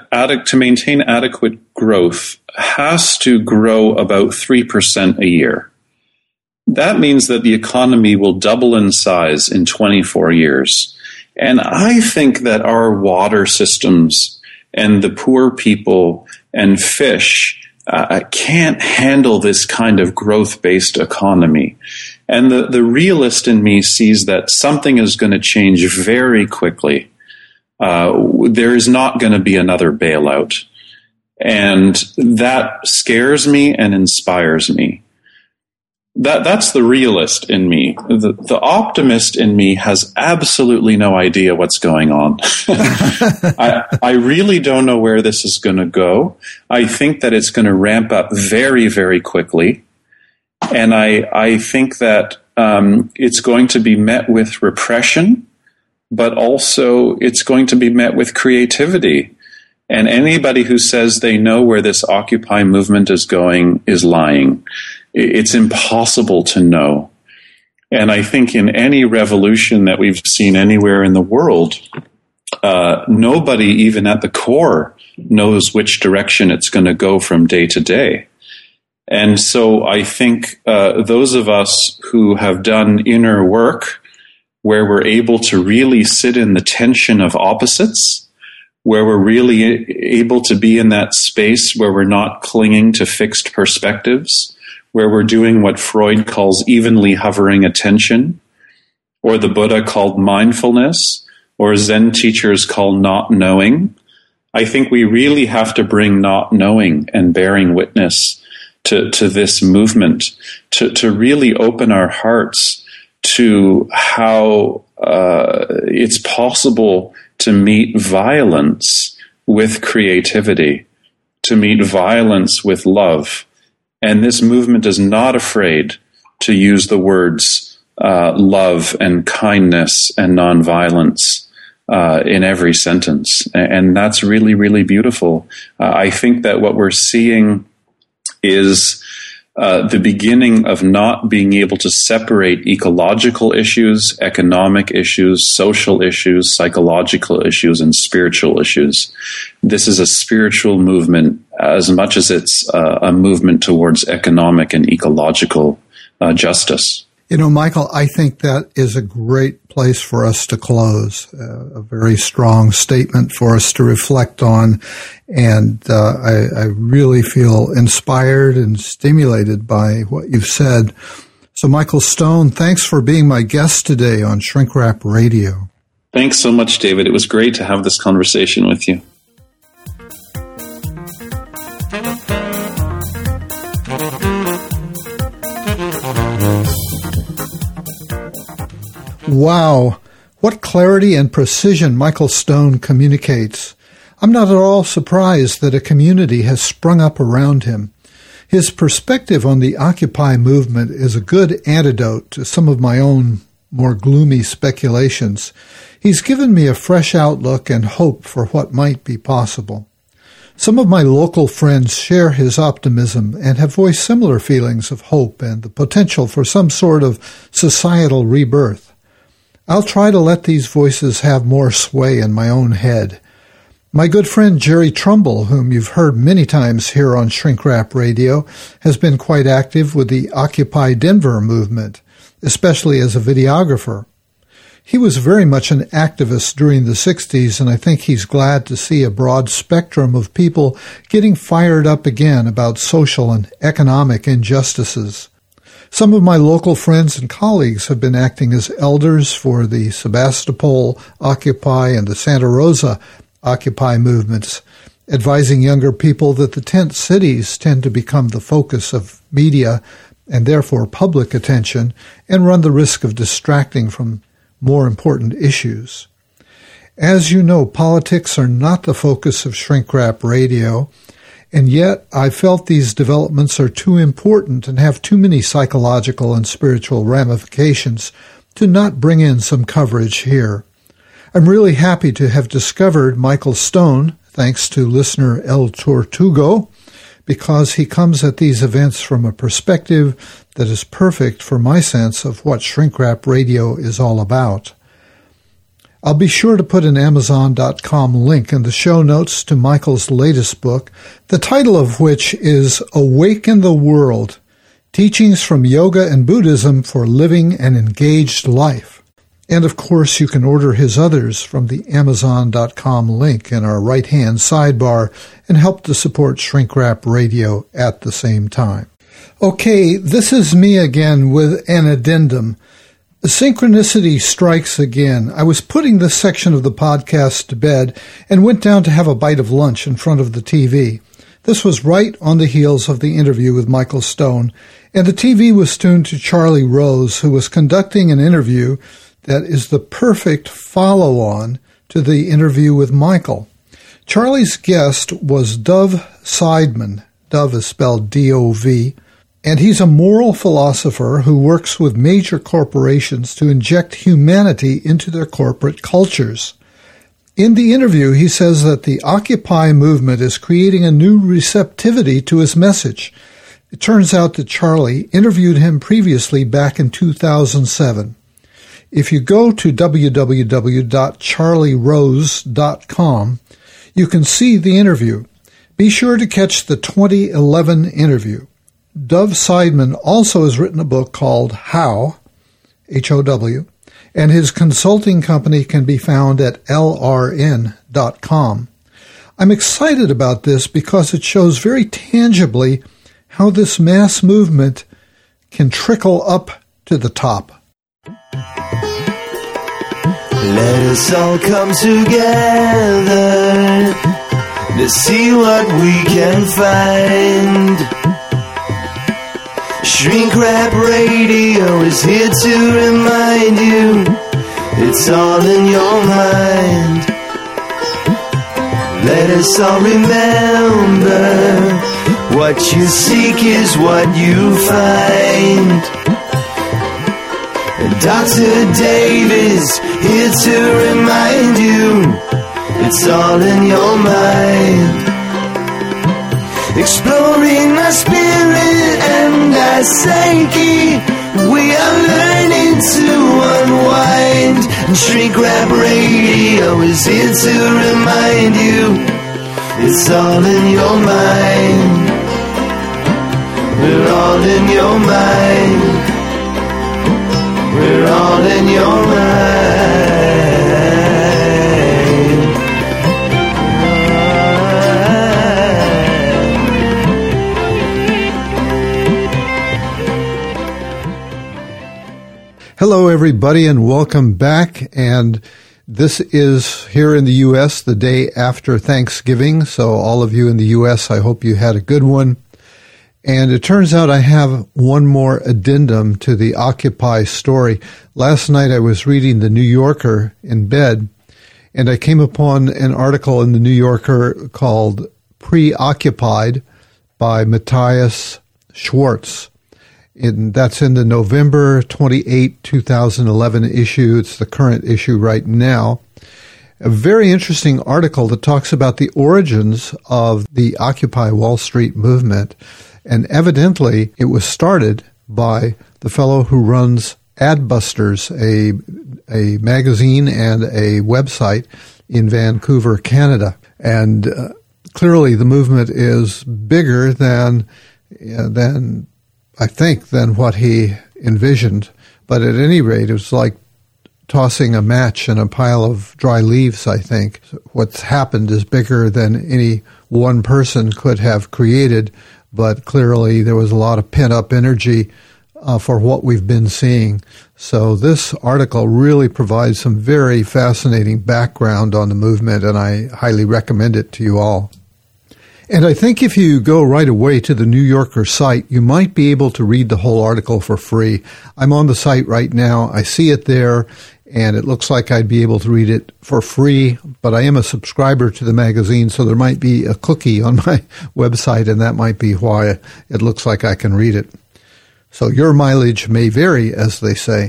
adequate growth has to grow about 3% a year. That means that the economy will double in size in 24 years. And I think that our water systems and the poor people and fish can't handle this kind of growth-based economy. And the realist in me sees that something is going to change very quickly. There is not going to be another bailout. And that scares me and inspires me. That's the realist in me. The optimist in me has absolutely no idea what's going on. I really don't know where this is going to go. I think that it's going to ramp up very, very quickly. And I think that it's going to be met with repression, but also it's going to be met with creativity. And anybody who says they know where this Occupy movement is going is lying. It's impossible to know. And I think in any revolution that we've seen anywhere in the world, nobody, even at the core, knows which direction it's going to go from day to day. And so I think those of us who have done inner work, where we're able to really sit in the tension of opposites, where we're really able to be in that space where we're not clinging to fixed perspectives, where we're doing what Freud calls evenly hovering attention, or the Buddha called mindfulness, or Zen teachers call not knowing. I think we really have to bring not knowing and bearing witness to this movement, to really open our hearts to how it's possible to meet violence with creativity, to meet violence with love. And this movement is not afraid to use the words love and kindness and nonviolence in every sentence. And that's really, really beautiful. I think that what we're seeing is the beginning of not being able to separate ecological issues, economic issues, social issues, psychological issues, and spiritual issues. This is a spiritual movement as much as it's a movement towards economic and ecological justice. Michael, I think that is a great place for us to close, a very strong statement for us to reflect on. And I really feel inspired and stimulated by what you've said. So, Michael Stone, thanks for being my guest today on Shrink Rap Radio. Thanks so much, David. It was great to have this conversation with you. Wow, what clarity and precision Michael Stone communicates. I'm not at all surprised that a community has sprung up around him. His perspective on the Occupy movement is a good antidote to some of my own more gloomy speculations. He's given me a fresh outlook and hope for what might be possible. Some of my local friends share his optimism and have voiced similar feelings of hope and the potential for some sort of societal rebirth. I'll try to let these voices have more sway in my own head. My good friend Jerry Trumbull, whom you've heard many times here on Shrink Rap Radio, has been quite active with the Occupy Denver movement, especially as a videographer. He was very much an activist during the 60s, and I think he's glad to see a broad spectrum of people getting fired up again about social and economic injustices. Some of my local friends and colleagues have been acting as elders for the Sebastopol Occupy and the Santa Rosa Occupy movements, advising younger people that the tent cities tend to become the focus of media and therefore public attention and run the risk of distracting from more important issues. As you know, politics are not the focus of Shrink Rap Radio, and yet I felt these developments are too important and have too many psychological and spiritual ramifications to not bring in some coverage here. I'm really happy to have discovered Michael Stone, thanks to listener El Tortugo, because he comes at these events from a perspective that is perfect for my sense of what Shrink Rap Radio is all about. I'll be sure to put an Amazon.com link in the show notes to Michael's latest book, the title of which is Awaken the World, Teachings from Yoga and Buddhism for Living an Engaged Life. And, of course, you can order his others from the Amazon.com link in our right-hand sidebar and help to support Shrink Rap Radio at the same time. Okay, this is me again with an addendum. Synchronicity strikes again. I was putting this section of the podcast to bed and went down to have a bite of lunch in front of the TV. This was right on the heels of the interview with Michael Stone, and the TV was tuned to Charlie Rose, who was conducting an interview that is the perfect follow-on to the interview with Michael. Charlie's guest was Dov Seidman. Dov is spelled D-O-V, and he's a moral philosopher who works with major corporations to inject humanity into their corporate cultures. In the interview, he says that the Occupy movement is creating a new receptivity to his message. It turns out that Charlie interviewed him previously back in 2007. If you go to www.charlierose.com, you can see the interview. Be sure to catch the 2011 interview. Dov Seidman also has written a book called How, H-O-W, and his consulting company can be found at lrn.com. I'm excited about this because it shows very tangibly how this mass movement can trickle up to the top. Let us all come together to see what we can find. Shrink Rap Radio is here to remind you it's all in your mind. Let us all remember what you seek is what you find. Dr. Davis here to remind you it's all in your mind. Exploring our spirit and our psyche, we are learning to unwind. And Shrink Rap Radio is here to remind you it's all in your mind. We're all in your mind. We're all in your mind. Hello, everybody, and welcome back. And this is here in the U.S. the day after Thanksgiving. So all of you in the U.S., I hope you had a good one. And it turns out I have one more addendum to the Occupy story. Last night I was reading The New Yorker in bed, and I came upon an article in The New Yorker called Preoccupied by Matthias Schwartz. And that's in the November 28, 2011 issue. It's the current issue right now. a very interesting article that talks about the origins of the Occupy Wall Street movement. And evidently, it was started by the fellow who runs Adbusters, a magazine and a website in Vancouver, Canada. And clearly the movement is bigger than what he envisioned. But at any rate, it was like tossing a match in a pile of dry leaves, I think. What's happened is bigger than any one person could have created, but clearly there was a lot of pent-up energy for what we've been seeing. So this article really provides some very fascinating background on the movement, and I highly recommend it to you all. And I think if you go right away to the New Yorker site, you might be able to read the whole article for free. I'm on the site right now. I see it there, and it looks like I'd be able to read it for free, but I am a subscriber to the magazine, so there might be a cookie on my website, and that might be why it looks like I can read it. So your mileage may vary, as they say.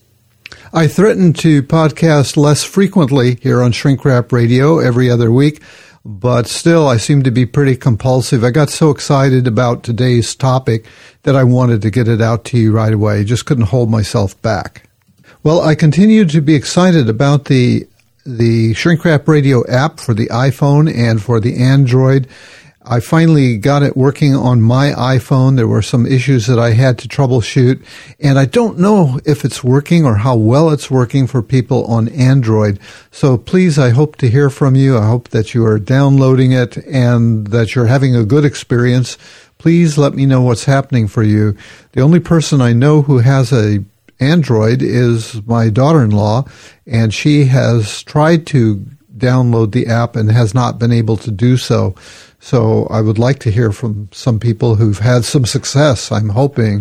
I threaten to podcast less frequently here on Shrink Rap Radio every other week, but still I seem to be pretty compulsive. I got so excited about today's topic that I wanted to get it out to you right away. I just couldn't hold myself back. Well, I continue to be excited about the Shrink Rap Radio app for the iPhone and for the Android. I finally got it working on my iPhone. There were some issues that I had to troubleshoot, and I don't know if it's working or how well it's working for people on Android. So please, I hope to hear from you. I hope that you are downloading it and that you're having a good experience. Please let me know what's happening for you. The only person I know who has a Android is my daughter-in-law, and she has tried to download the app and has not been able to do so. So I would like to hear from some people who've had some success, I'm hoping.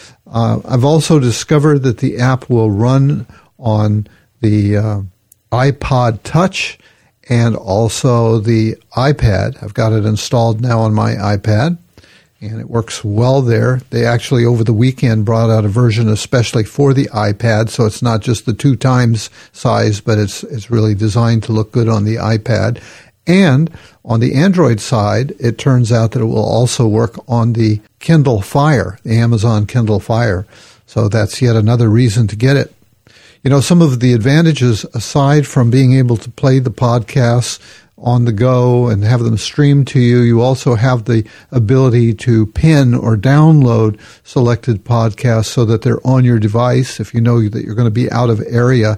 I've also discovered that the app will run on the iPod Touch and also the iPad. I've got it installed now on my iPad, and it works well there. They actually, over the weekend, brought out a version especially for the iPad, so it's not just the 2 times size, but it's really designed to look good on the iPad. And on the Android side, it turns out that it will also work on the Kindle Fire, the Amazon Kindle Fire. So that's yet another reason to get it. You know, some of the advantages, aside from being able to play the podcasts on the go and have them streamed to you, you also have the ability to pin or download selected podcasts so that they're on your device if you know that you're going to be out of area.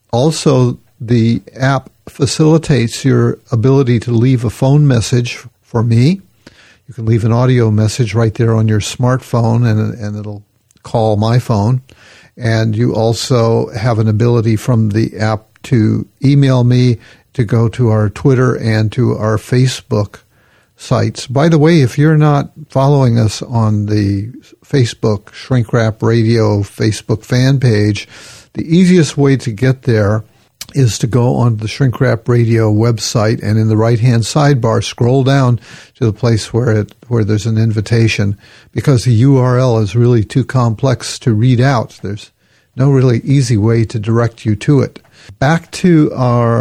Also, the app facilitates your ability to leave a phone message for me. You can leave an audio message right there on your smartphone, and it'll call my phone. And you also have an ability from the app to email me, to go to our Twitter and to our Facebook sites. By the way, if you're not following us on the Facebook Shrink Rap Radio Facebook fan page, the easiest way to get there is to go on the Shrink Rap Radio website, and in the right-hand sidebar, scroll down to the place where there's an invitation, because the URL is really too complex to read out. There's no really easy way to direct you to it. Back to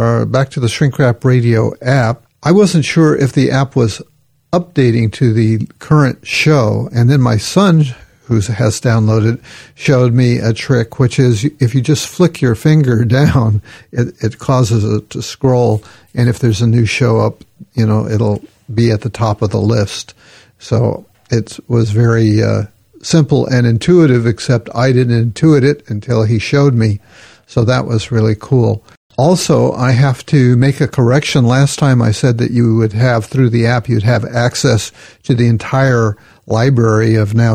the Shrink Rap Radio app. I wasn't sure if the app was updating to the current show, and then my son, who has downloaded, showed me a trick, which is if you just flick your finger down, it causes it to scroll, and if there's a new show up, it'll be at the top of the list. So it was very simple and intuitive, except I didn't intuit it until he showed me. So that was really cool. Also, I have to make a correction. Last time I said that you would have, through the app, you'd have access to the entire library of now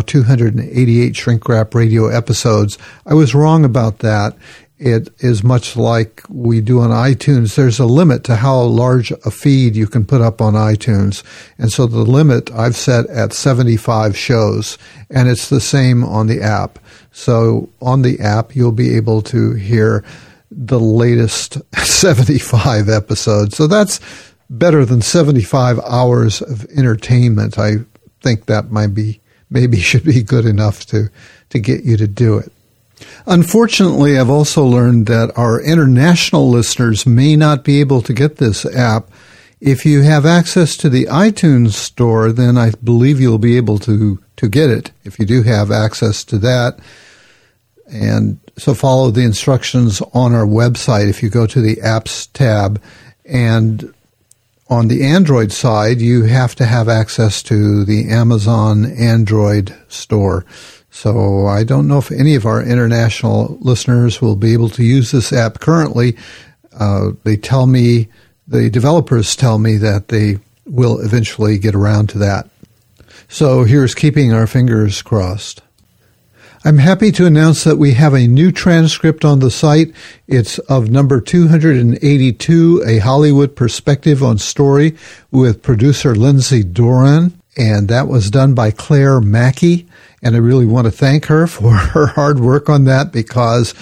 288 Shrink Rap Radio episodes. I was wrong about that. It is much like we do on iTunes. There's a limit to how large a feed you can put up on iTunes. And so the limit I've set at 75 shows, and it's the same on the app. So on the app, you'll be able to hear the latest 75 episodes. So that's better than 75 hours of entertainment. I think that maybe should be good enough to get you to do it. Unfortunately, I've also learned that our international listeners may not be able to get this app. If you have access to the iTunes store, then I believe you'll be able to get it if you do have access to that. And so follow the instructions on our website if you go to the Apps tab. And on the Android side, you have to have access to the Amazon Android store. So I don't know if any of our international listeners will be able to use this app currently. They tell me, the developers tell me that they will eventually get around to that. So here's keeping our fingers crossed. I'm happy to announce that we have a new transcript on the site. It's of number 282, A Hollywood Perspective on Story, with producer Lindsay Doran, and that was done by Claire Mackey. And I really want to thank her for her hard work on that, because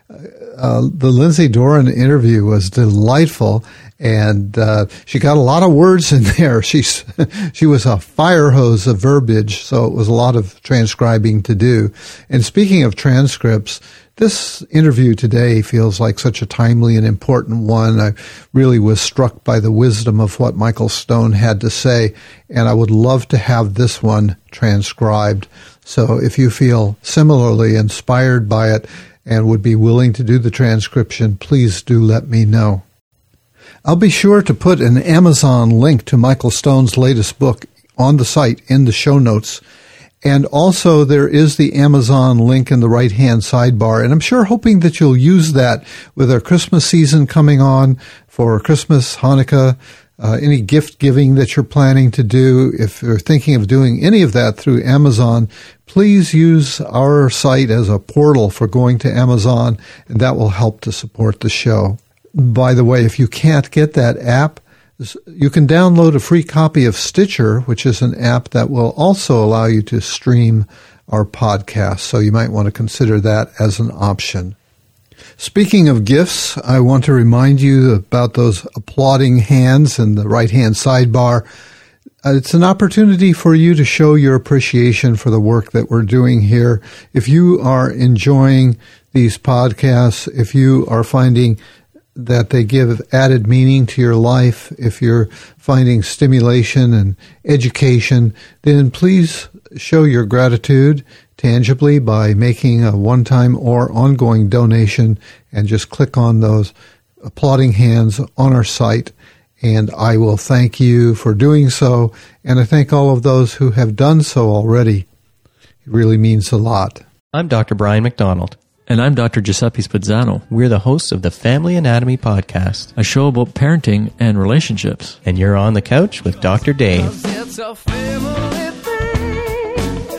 the Lindsay Doran interview was delightful, and she got a lot of words in there. She was a fire hose of verbiage, so it was a lot of transcribing to do. And speaking of transcripts, this interview today feels like such a timely and important one. I really was struck by the wisdom of what Michael Stone had to say, and I would love to have this one transcribed. So if you feel similarly inspired by it and would be willing to do the transcription, please do let me know. I'll be sure to put an Amazon link to Michael Stone's latest book on the site in the show notes. And also there is the Amazon link in the right-hand sidebar. And I'm sure hoping that you'll use that with our Christmas season coming on for Christmas, Hanukkah, any gift giving that you're planning to do. If you're thinking of doing any of that through Amazon, please use our site as a portal for going to Amazon, and that will help to support the show. By the way, if you can't get that app, you can download a free copy of Stitcher, which is an app that will also allow you to stream our podcast. So you might want to consider that as an option. Speaking of gifts, I want to remind you about those applauding hands in the right-hand sidebar. It's an opportunity for you to show your appreciation for the work that we're doing here. If you are enjoying these podcasts, if you are finding that they give added meaning to your life, if you're finding stimulation and education, then please show your gratitude tangibly by making a one-time or ongoing donation, and just click on those applauding hands on our site, and I will thank you for doing so, and I thank all of those who have done so already. It really means a lot. I'm Dr. Brian McDonald. And I'm Dr. Giuseppe Spezzano. We're the hosts of the Family Anatomy Podcast, a show about parenting and relationships. And you're on the couch with Dr. Dave. It's a family thing.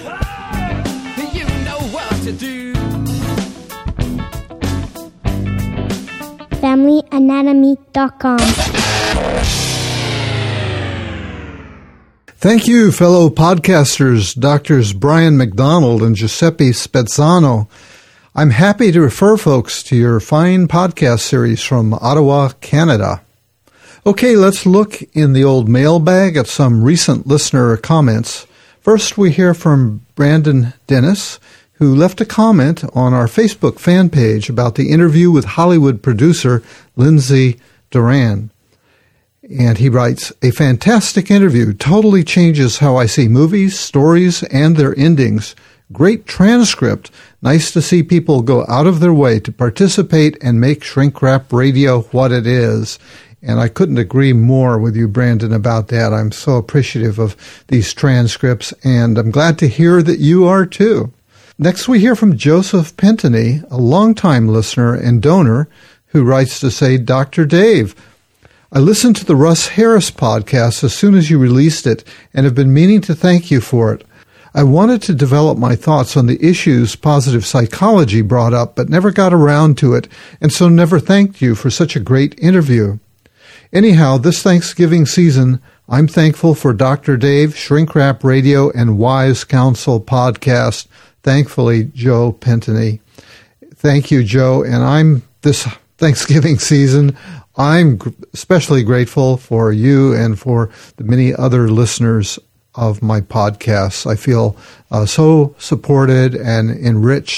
You know what to do. FamilyAnatomy.com. Thank you, fellow podcasters, Drs. Brian McDonald and Giuseppe Spezzano. I'm happy to refer folks to your fine podcast series from Ottawa, Canada. Okay, let's look in the old mailbag at some recent listener comments. First, we hear from Brandon Dennis, who left a comment on our Facebook fan page about the interview with Hollywood producer Lindsay Doran. And he writes, "A fantastic interview, totally changes how I see movies, stories, and their endings. Great transcript. Nice to see people go out of their way to participate and make Shrink Rap Radio what it is." And I couldn't agree more with you, Brandon, about that. I'm so appreciative of these transcripts, and I'm glad to hear that you are too. Next, we hear from Joseph Pentany, a longtime listener and donor, who writes to say, "Dr. Dave, I listened to the Russ Harris podcast as soon as you released it and have been meaning to thank you for it. I wanted to develop my thoughts on the issues positive psychology brought up, but never got around to it, and so never thanked you for such a great interview. Anyhow, this Thanksgiving season, I'm thankful for Dr. Dave, Shrink Rap Radio, and Wise Counsel podcast. Thankfully, Joe Pentany." Thank you, Joe. And this Thanksgiving season, I'm especially grateful for you and for the many other listeners of my podcasts. I feel so supported and enriched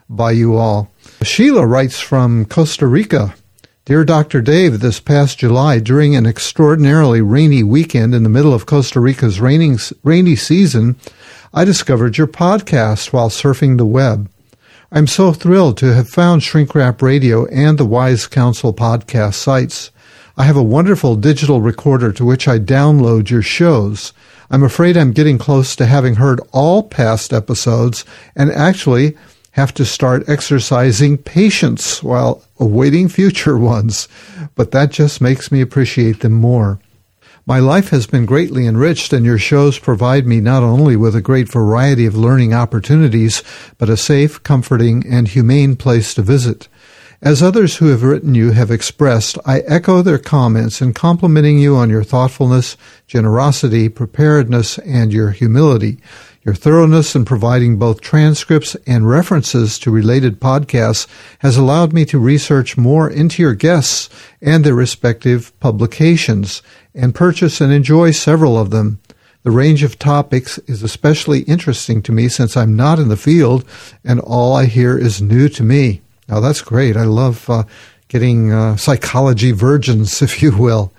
by you all. Sheila writes from Costa Rica. Dear Dr. Dave, this past July, during an extraordinarily rainy weekend in the middle of Costa Rica's rainy season, I discovered your podcast while surfing the web. I'm so thrilled to have found Shrink Rap Radio and the Wise Counsel podcast sites. I have a wonderful digital recorder to which I download your shows. I'm afraid I'm getting close to having heard all past episodes and actually have to start exercising patience while awaiting future ones, but that just makes me appreciate them more. My life has been greatly enriched, and your shows provide me not only with a great variety of learning opportunities, but a safe, comforting, and humane place to visit. As others who have written you have expressed, I echo their comments in complimenting you on your thoughtfulness, generosity, preparedness, and your humility. Your thoroughness in providing both transcripts and references to related podcasts has allowed me to research more into your guests and their respective publications and purchase and enjoy several of them. The range of topics is especially interesting to me since I'm not in the field and all I hear is new to me. Now, that's great. I love getting psychology virgins, if you will.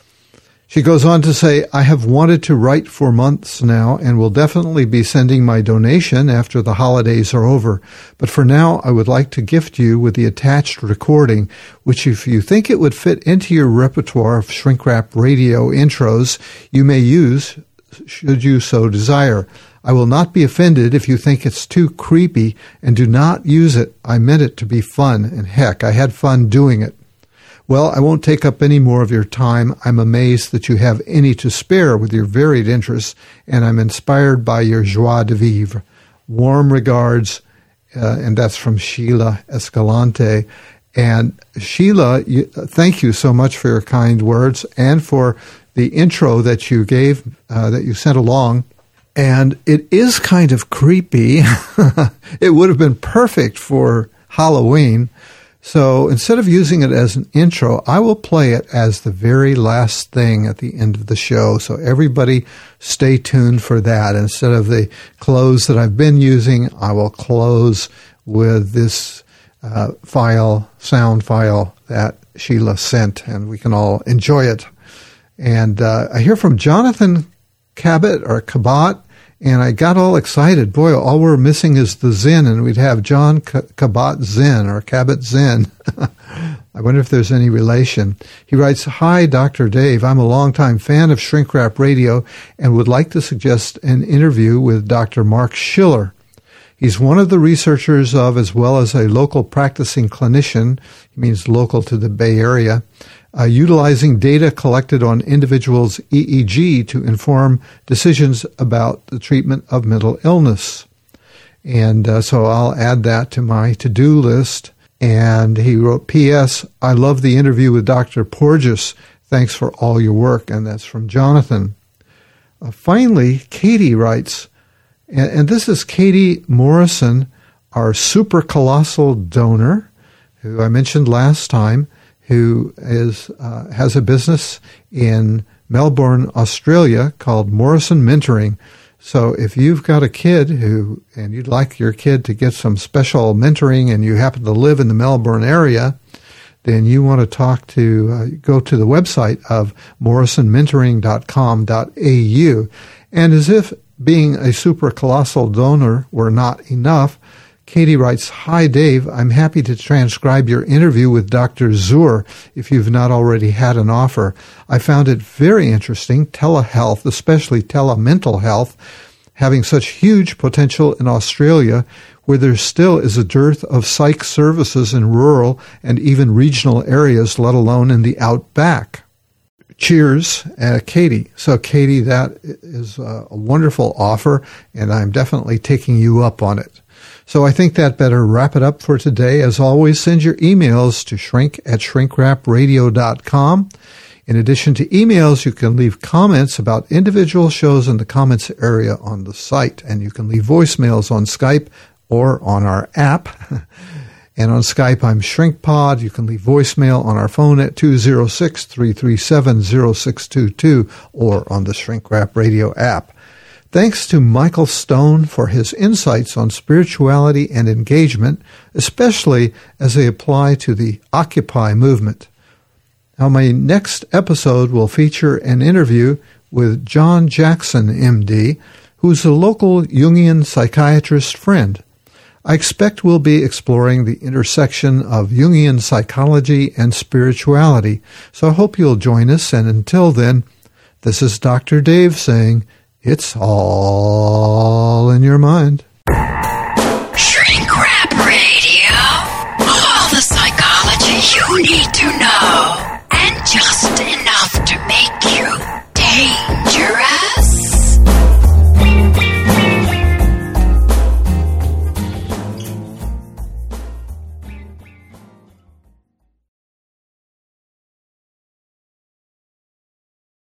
She goes on to say, I have wanted to write for months now and will definitely be sending my donation after the holidays are over. But for now, I would like to gift you with the attached recording, which if you think it would fit into your repertoire of Shrink Rap Radio intros, you may use should you so desire. I will not be offended if you think it's too creepy and do not use it. I meant it to be fun, and heck, I had fun doing it. Well, I won't take up any more of your time. I'm amazed that you have any to spare with your varied interests, and I'm inspired by your joie de vivre. Warm regards, and that's from Sheila Escalante. And Sheila, thank you so much for your kind words and for the intro that you gave, that you sent along. And it is kind of creepy. It would have been perfect for Halloween. So instead of using it as an intro, I will play it as the very last thing at the end of the show. So everybody stay tuned for that. Instead of the close that I've been using, I will close with this sound file that Sheila sent, and we can all enjoy it. And I hear from Jonathan Cabot, and I got all excited. Boy, all we're missing is the Zen, and we'd have John Cabot Zen or Cabot Zen. I wonder if there's any relation. He writes, Hi, Dr. Dave. I'm a longtime fan of Shrink Rap Radio and would like to suggest an interview with Dr. Mark Schiller. He's one of the researchers of, as well as a local practicing clinician, he means local to the Bay Area, utilizing data collected on individuals' EEG to inform decisions about the treatment of mental illness. And so I'll add that to my to-do list. And he wrote, P.S. I love the interview with Dr. Porges. Thanks for all your work. And that's from Jonathan. Finally, Katie writes, and this is Katie Morrison, our super colossal donor, who I mentioned last time, who has a business in Melbourne, Australia called Morrison Mentoring. So if you've got a kid and you'd like your kid to get some special mentoring and you happen to live in the Melbourne area, then you want to go to the website of morrisonmentoring.com.au. And as if being a super colossal donor were not enough, Katie writes, Hi, Dave. I'm happy to transcribe your interview with Dr. Zur if you've not already had an offer. I found it very interesting, telehealth, especially telemental health, having such huge potential in Australia where there still is a dearth of psych services in rural and even regional areas, let alone in the outback. Cheers, Katie. So, Katie, that is a wonderful offer, and I'm definitely taking you up on it. So I think that better wrap it up for today. As always, send your emails to shrink@shrinkrapradio.com. In addition to emails, you can leave comments about individual shows in the comments area on the site, and you can leave voicemails on Skype or on our app. And on Skype, I'm ShrinkPod. You can leave voicemail on our phone at 206-337-0622 or on the Shrink Rap Radio app. Thanks to Michael Stone for his insights on spirituality and engagement, especially as they apply to the Occupy movement. Now, my next episode will feature an interview with John Jackson, MD, who's a local Jungian psychiatrist friend. I expect we'll be exploring the intersection of Jungian psychology and spirituality, so I hope you'll join us, and until then, this is Dr. Dave saying, it's all in your mind. Shrink Rap Radio. All the psychology you need to know. And just enough.